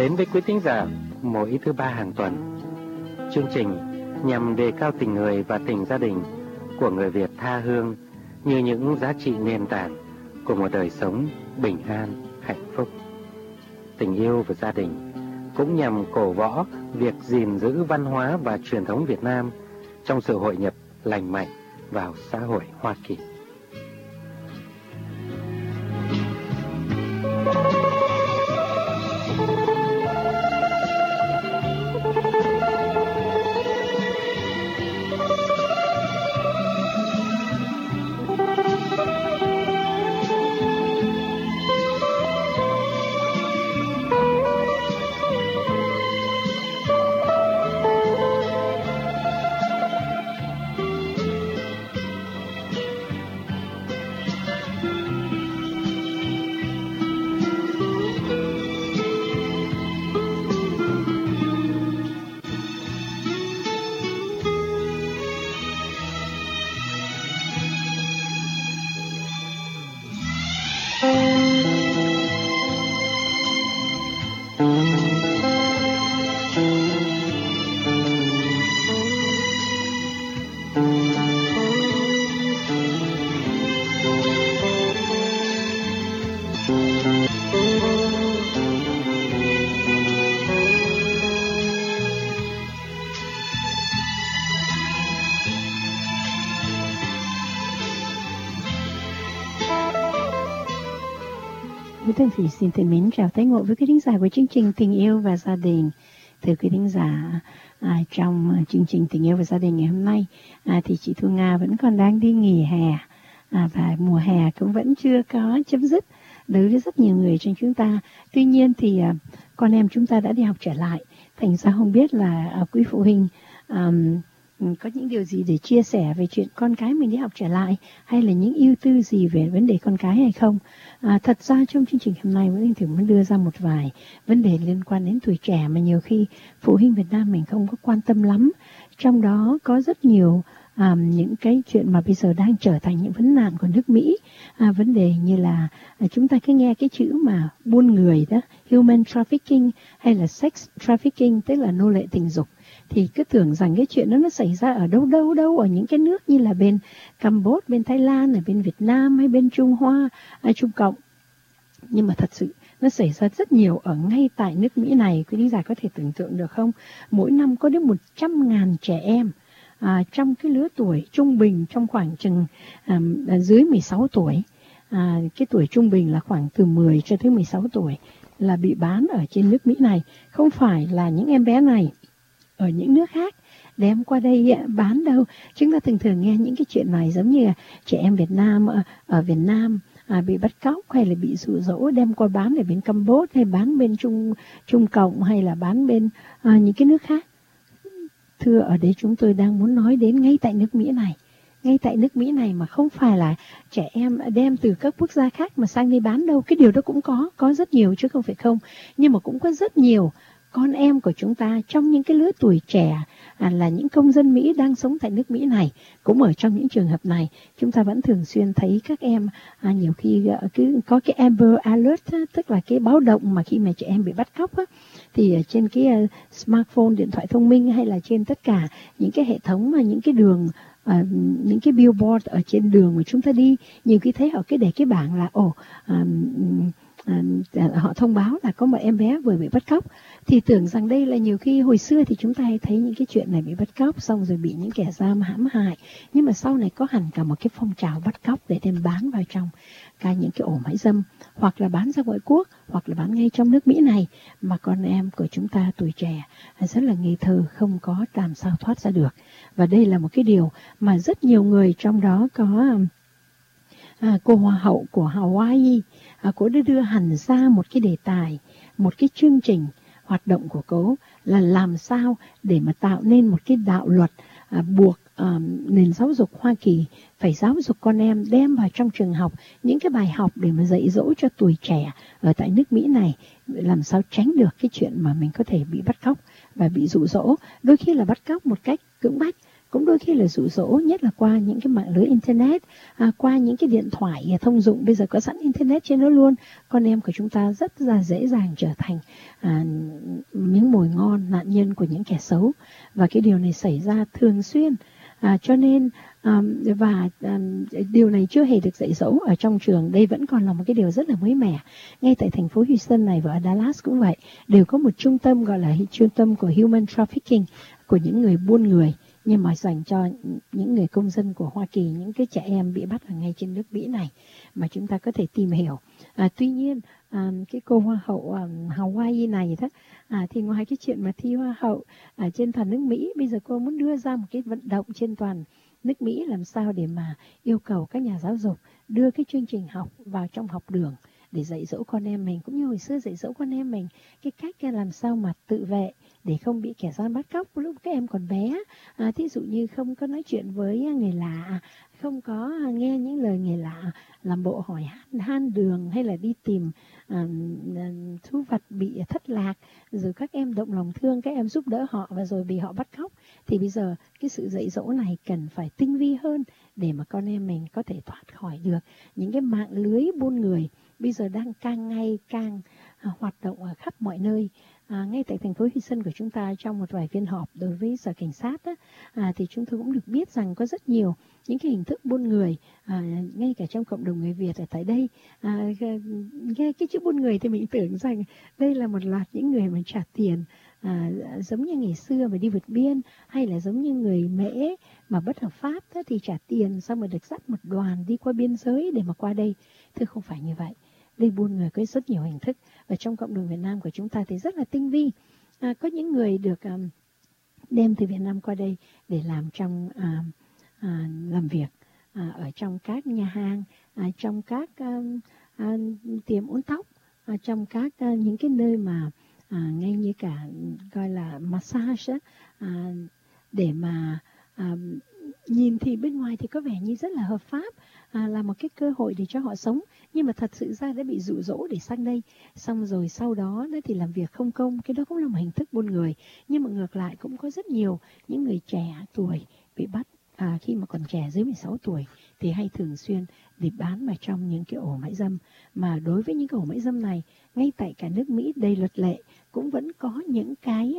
đến với quý thính giả mỗi thứ ba hàng tuần. Chương trình nhằm đề cao tình người và tình gia đình của người Việt tha hương như những giá trị nền tảng của một đời sống bình an, hạnh phúc. Tình yêu và gia đình cũng nhằm cổ võ việc gìn giữ văn hóa và truyền thống Việt Nam trong sự hội nhập lành mạnh vào xã hội Hoa Kỳ. Thân Thủy xin thân mến chào tái ngộ với quý thính giả của chương trình Tình Yêu và Gia Đình. Thưa quý thính giả, trong chương trình Tình Yêu và Gia Đình ngày hôm nay thì chị Thu Nga vẫn còn đang đi nghỉ hè và mùa hè cũng vẫn chưa có chấm dứt đối với rất nhiều người trong chúng ta. Tuy nhiên thì con em chúng ta đã đi học trở lại, thành ra không biết là quý phụ huynh có những điều gì để chia sẻ về chuyện con cái mình đi học trở lại, hay là những ưu tư gì về vấn đề con cái hay không. Thật ra trong chương trình hôm nay Nguyễn Linh Thủy muốn đưa ra một vài vấn đề liên quan đến tuổi trẻ mà nhiều khi phụ huynh Việt Nam mình không có quan tâm lắm. Trong đó có rất nhiều những cái chuyện mà bây giờ đang trở thành những vấn nạn của nước Mỹ. Vấn đề như là chúng ta cứ nghe cái chữ mà buôn người đó, human trafficking hay là sex trafficking, tức là nô lệ tình dục, thì cứ tưởng rằng cái chuyện đó nó xảy ra ở đâu ở những cái nước như là bên Campuchia, bên Thái Lan, ở bên Việt Nam hay bên Trung Hoa, Trung Cộng. Nhưng mà thật sự nó xảy ra rất nhiều ở ngay tại nước Mỹ này. Quý thính giả có thể tưởng tượng được không? Mỗi năm có đến 100.000 trẻ em trong cái lứa tuổi trung bình trong khoảng chừng dưới 16 tuổi. Cái tuổi trung bình là khoảng từ 10 cho tới 16 tuổi là bị bán ở trên nước Mỹ này. Không phải là những em bé này ở những nước khác đem qua đây bán đâu. Chúng ta thường nghe những cái chuyện này giống như là trẻ em Việt Nam ở Việt Nam bị bắt cóc hay là bị dụ dỗ đem qua bán ở bên Campuchia hay bán bên Trung Cộng hay là bán bên những cái nước khác. Thưa, ở đây chúng tôi đang muốn nói đến ngay tại nước Mỹ này. Ngay tại nước Mỹ này mà không phải là trẻ em đem từ các quốc gia khác mà sang đây bán đâu. Cái điều đó cũng có rất nhiều chứ không phải không. Nhưng mà cũng có rất nhiều con em của chúng ta trong những cái lứa tuổi trẻ là những công dân Mỹ đang sống tại nước Mỹ này, cũng ở trong những trường hợp này. Chúng ta vẫn thường xuyên thấy các em nhiều khi cứ có cái Amber Alert, tức là cái báo động mà khi mà trẻ em bị bắt cóc thì trên cái smartphone, điện thoại thông minh hay là trên tất cả những cái hệ thống mà những cái đường, những cái billboard ở trên đường mà chúng ta đi, nhiều khi thấy họ cứ để cái bảng là họ thông báo là có một em bé vừa bị bắt cóc, thì tưởng rằng đây là nhiều khi hồi xưa thì chúng ta hay thấy những cái chuyện này bị bắt cóc xong rồi bị những kẻ giam hãm hại, nhưng mà sau này có hẳn cả một cái phong trào bắt cóc để đem bán vào trong những cái ổ mại dâm, hoặc là bán ra ngoại quốc, hoặc là bán ngay trong nước Mỹ này, mà con em của chúng ta tuổi trẻ rất là ngây thơ, không có làm sao thoát ra được. Và đây là một cái điều mà rất nhiều người, trong đó có cô Hoa hậu của Hawaii, cô đã đưa hẳn ra một cái đề tài, một cái chương trình hoạt động của cô là làm sao để mà tạo nên một cái đạo luật buộc nền giáo dục Hoa Kỳ phải giáo dục con em, đem vào trong trường học những cái bài học để mà dạy dỗ cho tuổi trẻ ở tại nước Mỹ này làm sao tránh được cái chuyện mà mình có thể bị bắt cóc và bị dụ dỗ, đôi khi là bắt cóc một cách cưỡng bách, cũng đôi khi là dụ dỗ, nhất là qua những cái mạng lưới internet, qua những cái điện thoại thông dụng bây giờ có sẵn internet trên đó luôn. Con em của chúng ta rất là dễ dàng trở thành những mồi ngon, nạn nhân của những kẻ xấu, và cái điều này xảy ra thường xuyên. Cho nên điều này chưa hề được dạy dỗ ở trong trường. Đây vẫn còn là một cái điều rất là mới mẻ. Ngay tại thành phố Houston này và ở Dallas cũng vậy, đều có một trung tâm gọi là trung tâm của human trafficking, của những người buôn người, nhưng mà dành cho những người công dân của Hoa Kỳ, những cái trẻ em bị bắt ở ngay trên nước Mỹ này mà chúng ta có thể tìm hiểu. Tuy nhiên cái cô hoa hậu Hawaii này đó, thì ngoài cái chuyện mà thi hoa hậu trên toàn nước Mỹ, bây giờ cô muốn đưa ra một cái vận động trên toàn nước Mỹ làm sao để mà yêu cầu các nhà giáo dục đưa cái chương trình học vào trong học đường để dạy dỗ con em mình, cũng như hồi xưa dạy dỗ con em mình cái cách làm sao mà tự vệ để không bị kẻ gian bắt cóc lúc các em còn bé. Thí dụ như không có nói chuyện với người lạ, không có nghe những lời người lạ, làm bộ hỏi han đường, hay là đi tìm thú vật bị thất lạc, rồi các em động lòng thương, các em giúp đỡ họ và rồi bị họ bắt cóc. Thì bây giờ cái sự dạy dỗ này cần phải tinh vi hơn để mà con em mình có thể thoát khỏi được những cái mạng lưới buôn người bây giờ đang càng ngày càng hoạt động ở khắp mọi nơi. Ngay tại thành phố Houston của chúng ta, trong một vài phiên họp đối với sở cảnh sát đó, thì chúng tôi cũng được biết rằng có rất nhiều những cái hình thức buôn người, ngay cả trong cộng đồng người Việt ở tại đây. Nghe cái chữ buôn người thì mình tưởng rằng đây là một loạt những người mà trả tiền, giống như ngày xưa mà đi vượt biên, hay là giống như người Mễ mà bất hợp pháp đó, thì trả tiền xong rồi được dắt một đoàn đi qua biên giới để mà qua đây. Thưa, không phải như vậy. Đây buôn người có rất nhiều hình thức, và trong cộng đồng Việt Nam của chúng ta thì rất là tinh vi. Có những người được đem từ Việt Nam qua đây để làm trong làm việc ở trong các nhà hàng, trong các tiệm uốn tóc, trong các những cái nơi mà ngay như cả gọi là massage để mà nhìn thì bên ngoài thì có vẻ như rất là hợp pháp, là một cái cơ hội để cho họ sống, nhưng mà thật sự ra đã bị dụ dỗ để sang đây, xong rồi sau đó thì làm việc không công. Cái đó cũng là một hình thức buôn người. Nhưng mà ngược lại cũng có rất nhiều những người trẻ tuổi bị bắt khi mà còn trẻ, dưới 16 tuổi, thì hay thường xuyên để bán vào trong những cái ổ mại dâm. Mà đối với những cái ổ mại dâm này, ngay tại cả nước Mỹ đầy luật lệ, cũng vẫn có những cái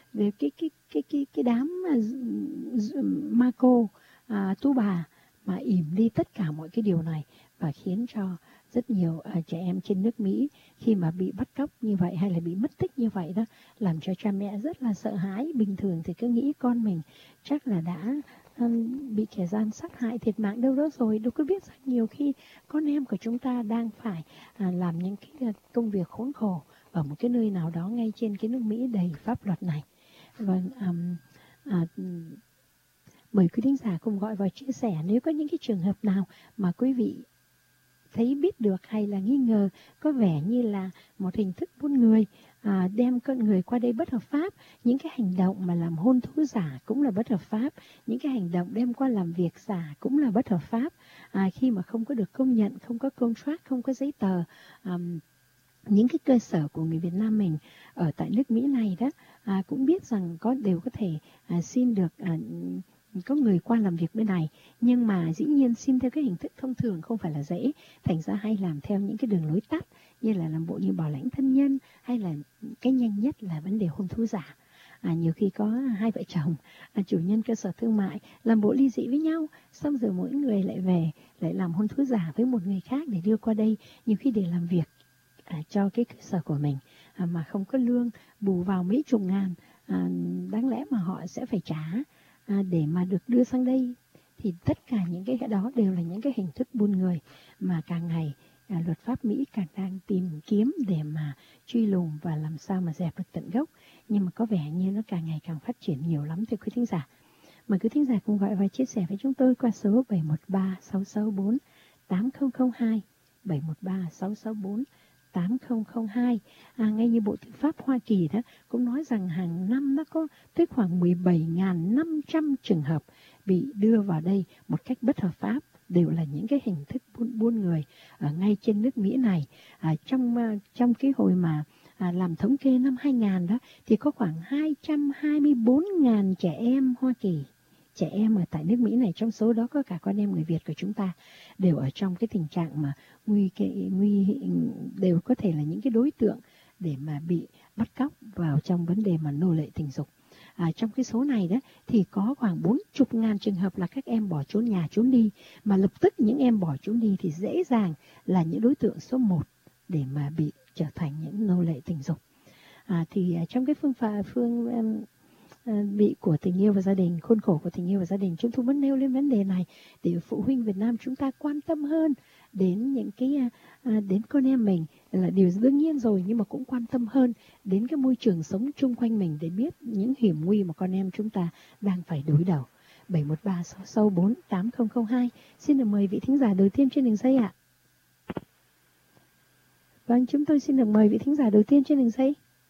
đám ma cô, tu bà mà ỉm đi tất cả mọi cái điều này, và khiến cho rất nhiều trẻ em trên nước Mỹ khi mà bị bắt cóc như vậy hay là bị mất tích như vậy đó, làm cho cha mẹ rất là sợ hãi. Bình thường thì cứ nghĩ con mình chắc là đã bị kẻ gian sát hại thiệt mạng đâu đó rồi, đâu có biết rằng nhiều khi con em của chúng ta đang phải làm những cái công việc khốn khổ ở một cái nơi nào đó ngay trên cái nước Mỹ đầy pháp luật này. Vâng, mời quý thính giả cùng gọi vào chia sẻ nếu có những cái trường hợp nào mà quý vị thấy biết được hay là nghi ngờ có vẻ như là một hình thức buôn người, đem con người qua đây bất hợp pháp. Những cái hành động mà làm hôn thú giả cũng là bất hợp pháp. Những cái hành động đem qua làm việc giả cũng là bất hợp pháp, khi mà không có được công nhận, không có contract, không có giấy tờ. Những cái cơ sở của người Việt Nam mình ở tại nước Mỹ này đó, cũng biết rằng đều có thể xin được có người qua làm việc bên này, nhưng mà dĩ nhiên xin theo cái hình thức thông thường không phải là dễ, thành ra hay làm theo những cái đường lối tắt, như là làm bộ như bảo lãnh thân nhân, hay là cái nhanh nhất là vấn đề hôn thú giả. Nhiều khi có hai vợ chồng chủ nhân cơ sở thương mại làm bộ ly dị với nhau, xong rồi mỗi người lại về lại làm hôn thú giả với một người khác để đưa qua đây, nhiều khi để làm việc cho cái cơ sở của mình, mà không có lương, bù vào mấy chục ngàn đáng lẽ mà họ sẽ phải trả để mà được đưa sang đây. Thì tất cả những cái đó đều là những cái hình thức buôn người mà càng ngày luật pháp Mỹ càng đang tìm kiếm để mà truy lùng và làm sao mà dẹp được tận gốc. Nhưng mà có vẻ như nó càng ngày càng phát triển nhiều lắm thưa quý thính giả. Mời quý thính giả cùng gọi và chia sẻ với chúng tôi qua số 713-664-8002, 713-664-8002. Ngay như Bộ Tư pháp Hoa Kỳ đó cũng nói rằng hàng năm nó có tới khoảng 17.500 trường hợp bị đưa vào đây một cách bất hợp pháp, đều là những cái hình thức buôn người ở ngay trên nước Mỹ này. Trong cái hồi mà làm thống kê năm 2000 đó thì có khoảng 224.000 trẻ em Hoa Kỳ trẻ em ở tại nước Mỹ này, trong số đó có cả con em người Việt của chúng ta, đều ở trong cái tình trạng mà đều có thể là những cái đối tượng để mà bị bắt cóc vào trong vấn đề mà nô lệ tình dục. Trong cái số này đó thì có khoảng 40.000 trường hợp là các em bỏ trốn nhà trốn đi, mà lập tức những em bỏ trốn đi thì dễ dàng là những đối tượng số 1 để mà bị trở thành những nô lệ tình dục. Trong cái vị của tình yêu và gia đình, khuôn khổ của tình yêu và gia đình, chúng tôi muốn nêu lên vấn đề này để phụ huynh Việt Nam chúng ta quan tâm hơn đến những cái đến con em mình là điều đương nhiên rồi, nhưng mà cũng quan tâm hơn đến cái môi trường sống chung quanh mình để biết những hiểm nguy mà con em chúng ta đang phải đối đầu. 713-664-8002. Xin được mời vị thính giả đầu tiên trên đường dây ạ. Vâng, chúng tôi xin được mời vị thính giả đầu tiên trên đường dây.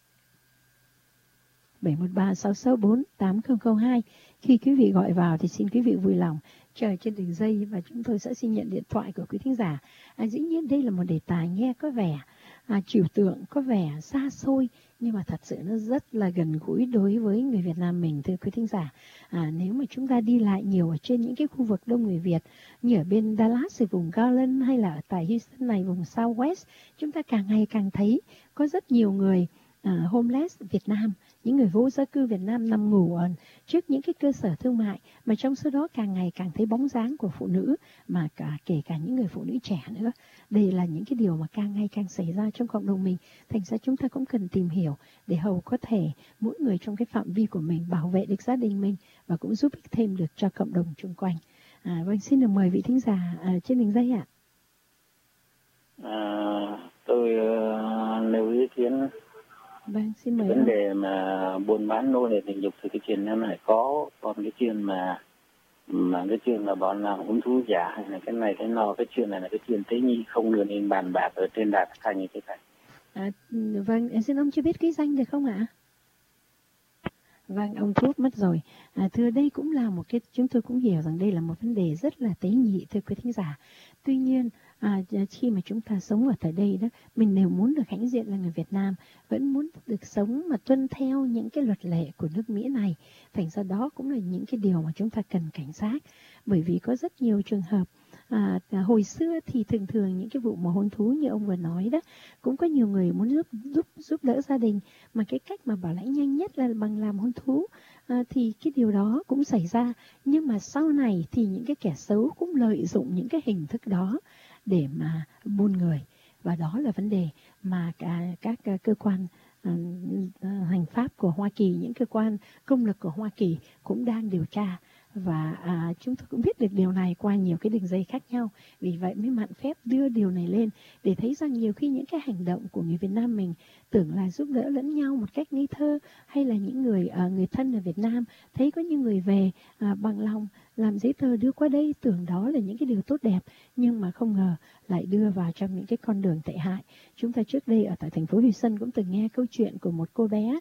713-664-8002. Khi quý vị gọi vào thì xin quý vị vui lòng chờ trên đường dây và chúng tôi sẽ xin nhận điện thoại của quý thính giả. Dĩ nhiên đây là một đề tài nghe có vẻ trừu tượng, có vẻ xa xôi, nhưng mà thật sự nó rất là gần gũi đối với người Việt Nam mình, thưa quý thính giả. Nếu mà chúng ta đi lại nhiều ở trên những cái khu vực đông người Việt như ở bên Dallas, vùng Garland, hay là ở tại Houston này, vùng Southwest, chúng ta càng ngày càng thấy có rất nhiều người homeless Việt Nam, những người vô gia cư Việt Nam nằm ngủ trước những cái cơ sở thương mại, mà trong số đó càng ngày càng thấy bóng dáng của phụ nữ, mà kể cả những người phụ nữ trẻ nữa. Đây là những cái điều mà càng ngày càng xảy ra trong cộng đồng mình, thành ra chúng ta cũng cần tìm hiểu để hầu có thể mỗi người trong cái phạm vi của mình bảo vệ được gia đình mình và cũng giúp ích thêm được cho cộng đồng xung quanh. Vâng, xin được mời vị thính giả trên đường dây ạ. Tôi nêu ý kiến. Vâng, xin mời vấn đề mà buôn bán nô lệ tình dục thì cái chuyện em này có, còn cái chuyện mà cái chuyện là bọn làm hung thú giả hay là cái này cái nọ, cái chuyện này là cái chuyện tế nhị, không được nên bàn bạc ở trên đài phát thanh như thế này. Vâng, xin ông cho biết cái danh được không ạ? Vâng, ông Thuốc mất rồi. Thưa, đây cũng là một cái, chúng tôi cũng hiểu rằng đây là một vấn đề rất là tế nhị, thưa quý thính giả. Tuy nhiên, khi mà chúng ta sống ở tại đây đó, mình đều muốn được hãnh diện là người Việt Nam, vẫn muốn được sống mà tuân theo những cái luật lệ của nước Mỹ này. Thành ra đó cũng là những cái điều mà chúng ta cần cảnh giác, bởi vì có rất nhiều trường hợp. Hồi xưa thì thường thường những cái vụ mà hôn thú như ông vừa nói đó, cũng có nhiều người muốn giúp đỡ gia đình, mà cái cách mà bảo lãnh nhanh nhất là bằng làm hôn thú, thì cái điều đó cũng xảy ra. Nhưng mà sau này thì những cái kẻ xấu cũng lợi dụng những cái hình thức đó để mà buôn người, và đó là vấn đề mà các cơ quan hành pháp của Hoa Kỳ, những cơ quan công lực của Hoa Kỳ cũng đang điều tra. Và chúng tôi cũng biết được điều này qua nhiều cái đường dây khác nhau. Vì vậy mới mạn phép đưa điều này lên để thấy rằng nhiều khi những cái hành động của người Việt Nam mình tưởng là giúp đỡ lẫn nhau một cách ngây thơ, hay là những người thân ở Việt Nam thấy có những người về bằng lòng làm giấy tờ đưa qua đây, tưởng đó là những cái điều tốt đẹp, nhưng mà không ngờ lại đưa vào trong những cái con đường tệ hại. Chúng ta trước đây ở tại thành phố Houston cũng từng nghe câu chuyện của một cô bé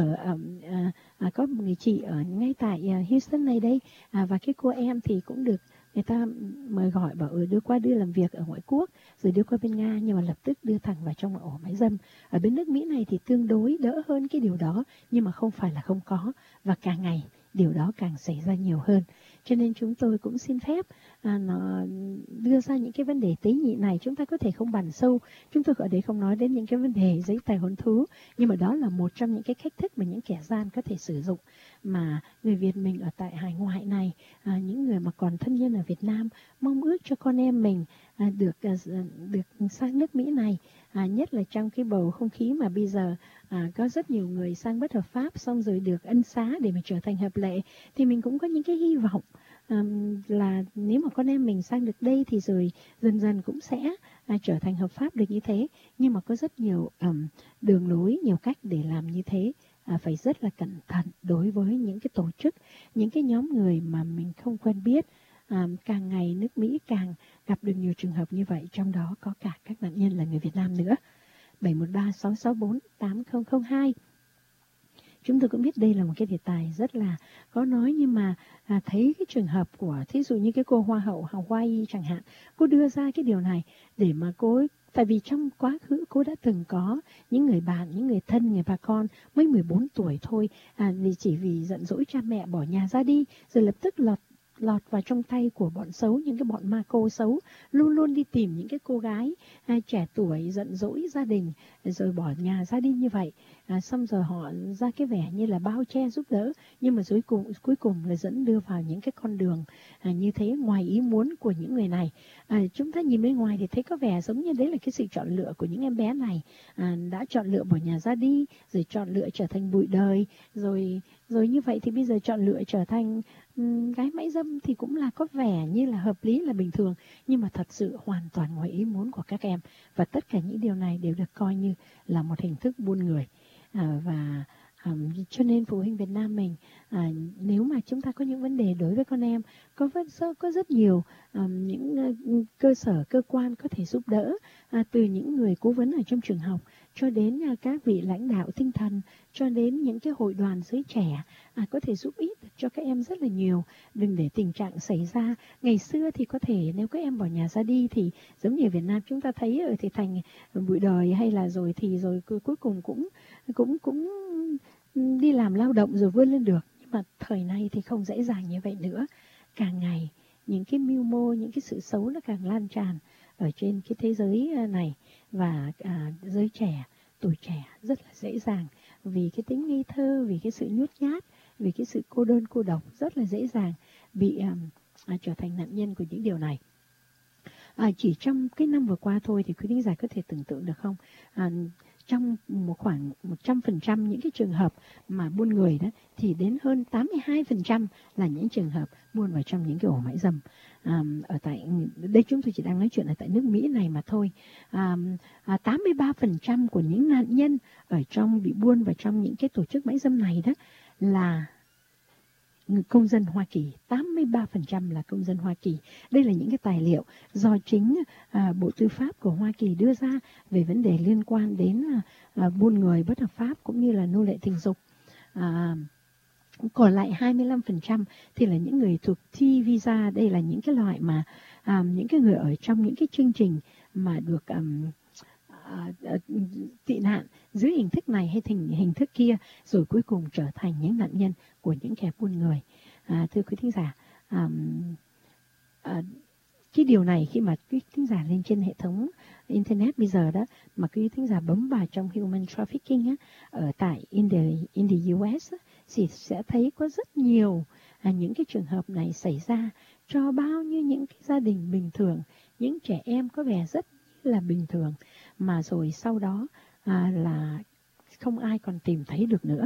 có một người chị ở ngay tại Houston này đây, và cái cô em thì cũng được người ta mời gọi bảo đưa làm việc ở ngoại quốc, rồi đưa qua bên Nga, nhưng mà lập tức đưa thẳng vào trong ổ mại dâm. Ở bên nước Mỹ này thì tương đối đỡ hơn cái điều đó, nhưng mà không phải là không có, và càng ngày điều đó càng xảy ra nhiều hơn. Cho nên chúng tôi cũng xin phép nó đưa ra những cái vấn đề tế nhị này. Chúng ta có thể không bàn sâu, chúng tôi ở đây không nói đến những cái vấn đề giấy tờ hôn thú, nhưng mà đó là một trong những cái cách thức mà những kẻ gian có thể sử dụng, mà người Việt mình ở tại hải ngoại này, những người mà còn thân nhân ở Việt Nam mong ước cho con em mình được sang nước Mỹ này, nhất là trong cái bầu không khí mà bây giờ có rất nhiều người sang bất hợp pháp xong rồi được ân xá để mà trở thành hợp lệ, thì mình cũng có những cái hy vọng là nếu mà con em mình sang được đây thì rồi dần dần cũng sẽ trở thành hợp pháp được như thế. Nhưng mà có rất nhiều đường lối, nhiều cách để làm như thế. Phải rất là cẩn thận đối với những cái tổ chức, những cái nhóm người mà mình không quen biết. Càng ngày nước Mỹ càng gặp được nhiều trường hợp như vậy, trong đó có cả các nạn nhân là người Việt Nam nữa. 713-664-8002. Chúng tôi cũng biết đây là một cái đề tài rất là khó nói, nhưng mà thấy cái trường hợp của thí dụ như cái cô Hoa hậu Hawaii chẳng hạn, cô đưa ra cái điều này để mà cô Tại vì trong quá khứ cô đã từng có những người bạn, những người thân, người bà con mới 14 tuổi thôi, chỉ vì giận dỗi cha mẹ bỏ nhà ra đi, rồi lập tức lọt vào trong tay của bọn xấu, những cái bọn ma cô xấu, luôn luôn đi tìm những cái cô gái trẻ tuổi giận dỗi gia đình, rồi bỏ nhà ra đi như vậy. Xong rồi họ ra cái vẻ như là bao che giúp đỡ, nhưng mà cuối cùng là dẫn đưa vào những cái con đường như thế ngoài ý muốn của những người này. Chúng ta nhìn bên ngoài thì thấy có vẻ giống như đấy là cái sự chọn lựa của những em bé này, đã chọn lựa bỏ nhà ra đi, rồi chọn lựa trở thành bụi đời, rồi như vậy thì bây giờ chọn lựa trở thành gái mãi dâm thì cũng là có vẻ như là hợp lý, là bình thường, nhưng mà thật sự hoàn toàn ngoài ý muốn của các em. Và tất cả những điều này đều được coi như là một hình thức buôn người. Cho nên phụ huynh Việt Nam mình, nếu mà chúng ta có những vấn đề đối với con em, có rất nhiều những cơ sở, cơ quan có thể giúp đỡ, từ những người cố vấn ở trong trường học cho đến các vị lãnh đạo tinh thần, cho đến những cái hội đoàn giới trẻ, có thể giúp ích cho các em rất là nhiều. Đừng để tình trạng xảy ra. Ngày xưa thì có thể nếu các em bỏ nhà ra đi thì giống như Việt Nam chúng ta thấy thì thành bụi đời, hay là rồi cuối cùng cũng đi làm lao động rồi vươn lên được. Nhưng mà thời nay thì không dễ dàng như vậy nữa. Càng ngày những cái mưu mô, những cái sự xấu nó càng lan tràn ở trên cái thế giới này, và giới trẻ, tuổi trẻ rất là dễ dàng vì cái tính ngây thơ, vì cái sự nhút nhát, vì cái sự cô đơn cô độc, rất là dễ dàng bị trở thành nạn nhân của những điều này. Chỉ trong cái năm vừa qua thôi thì quý thính giả có thể tưởng tượng được không? Trong khoảng 100% những cái trường hợp mà buôn người đó, thì đến hơn 82% là những trường hợp buôn vào trong những cái ổ mại dâm. Ở tại đây chúng tôi chỉ đang nói chuyện ở tại nước Mỹ này mà thôi. 83% của những nạn nhân ở trong bị buôn vào trong những cái tổ chức mại dâm này đó là công dân Hoa Kỳ, 83% là công dân Hoa Kỳ. Đây là những cái tài liệu do chính Bộ Tư pháp của Hoa Kỳ đưa ra về vấn đề liên quan đến buôn người bất hợp pháp cũng như là nô lệ tình dục. Còn lại 25% thì là những người thuộc T visa. Đây là những cái loại mà những cái người ở trong những cái chương trình mà được tị nạn dưới hình thức này hay hình thức kia, rồi cuối cùng trở thành những nạn nhân của những kẻ buôn người. Thưa quý thính giả, cái điều này khi mà quý thính giả lên trên hệ thống internet bây giờ đó, mà quý thính giả bấm vào trong human trafficking á, ở tại in the US á, thì sẽ thấy có rất nhiều những cái trường hợp này xảy ra cho bao nhiêu những cái gia đình bình thường, những trẻ em có vẻ rất là bình thường, mà rồi sau đó là không ai còn tìm thấy được nữa.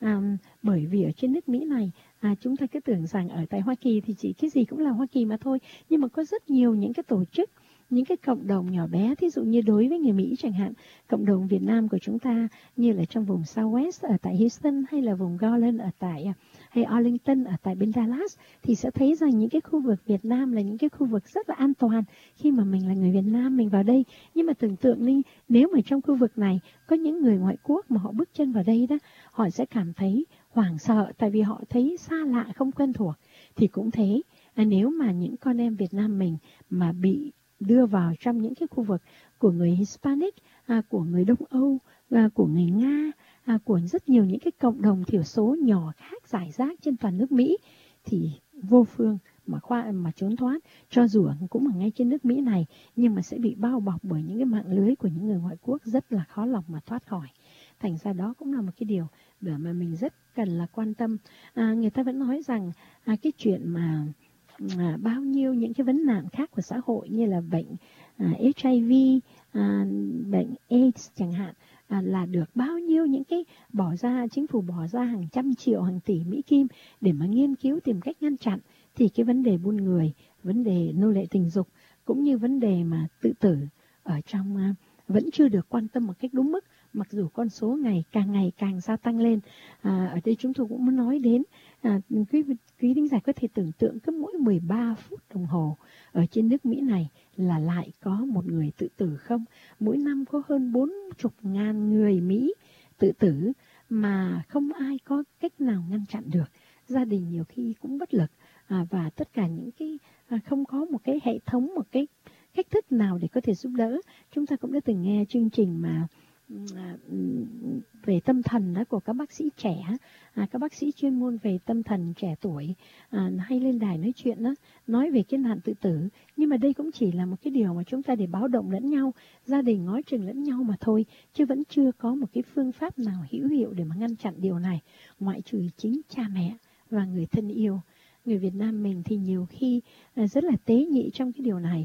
Bởi vì ở trên nước Mỹ này, chúng ta cứ tưởng rằng ở tại Hoa Kỳ thì chỉ cái gì cũng là Hoa Kỳ mà thôi, nhưng mà có rất nhiều những cái tổ chức, những cái cộng đồng nhỏ bé. Thí dụ như đối với người Mỹ chẳng hạn, cộng đồng Việt Nam của chúng ta như là trong vùng Southwest ở tại Houston, hay là vùng Garland ở tại hay Arlington ở tại bên Dallas, thì sẽ thấy rằng những cái khu vực Việt Nam là những cái khu vực rất là an toàn khi mà mình là người Việt Nam mình vào đây. Nhưng mà tưởng tượng đi, nếu mà trong khu vực này có những người ngoại quốc mà họ bước chân vào đây đó, họ sẽ cảm thấy hoảng sợ, tại vì họ thấy xa lạ, không quen thuộc. Thì cũng thế, nếu mà những con em Việt Nam mình mà bị đưa vào trong những cái khu vực của người Hispanic, của người Đông Âu, của người Nga, của rất nhiều những cái cộng đồng thiểu số nhỏ khác rải rác trên toàn nước Mỹ, thì vô phương mà trốn thoát. Cho dù cũng ở ngay trên nước Mỹ này, nhưng mà sẽ bị bao bọc bởi những cái mạng lưới của những người ngoại quốc, rất là khó lòng mà thoát khỏi. Thành ra đó cũng là một cái điều để mà mình rất cần là quan tâm. Người ta vẫn nói rằng cái chuyện mà bao nhiêu những cái vấn nạn khác của xã hội như là bệnh HIV, bệnh AIDS chẳng hạn, là được bao nhiêu những cái chính phủ bỏ ra hàng trăm triệu, hàng tỷ Mỹ Kim để mà nghiên cứu tìm cách ngăn chặn. Thì cái vấn đề buôn người, vấn đề nô lệ tình dục, cũng như vấn đề mà tự tử ở trong vẫn chưa được quan tâm một cách đúng mức, mặc dù con số ngày càng gia tăng lên. Ở đây chúng tôi cũng muốn nói đến, quý thính giả có thể tưởng tượng cứ mỗi 13 phút đồng hồ ở trên nước Mỹ này là lại có một người tự tử không? Mỗi năm có hơn 40.000 người Mỹ tự tử mà không ai có cách nào ngăn chặn được. Gia đình nhiều khi cũng bất lực, và tất cả những cái không có một cái hệ thống, một cái cách thức nào để có thể giúp đỡ. Chúng ta cũng đã từng nghe chương trình mà về tâm thần đó của các bác sĩ trẻ, các bác sĩ chuyên môn về tâm thần trẻ tuổi hay lên đài nói chuyện đó, nói về cái nạn tự tử. Nhưng mà đây cũng chỉ là một cái điều mà chúng ta để báo động lẫn nhau, gia đình ngó chừng lẫn nhau mà thôi, chứ vẫn chưa có một cái phương pháp nào hữu hiệu để mà ngăn chặn điều này, ngoại trừ chính cha mẹ và người thân yêu. Người Việt Nam mình thì nhiều khi rất là tế nhị trong cái điều này.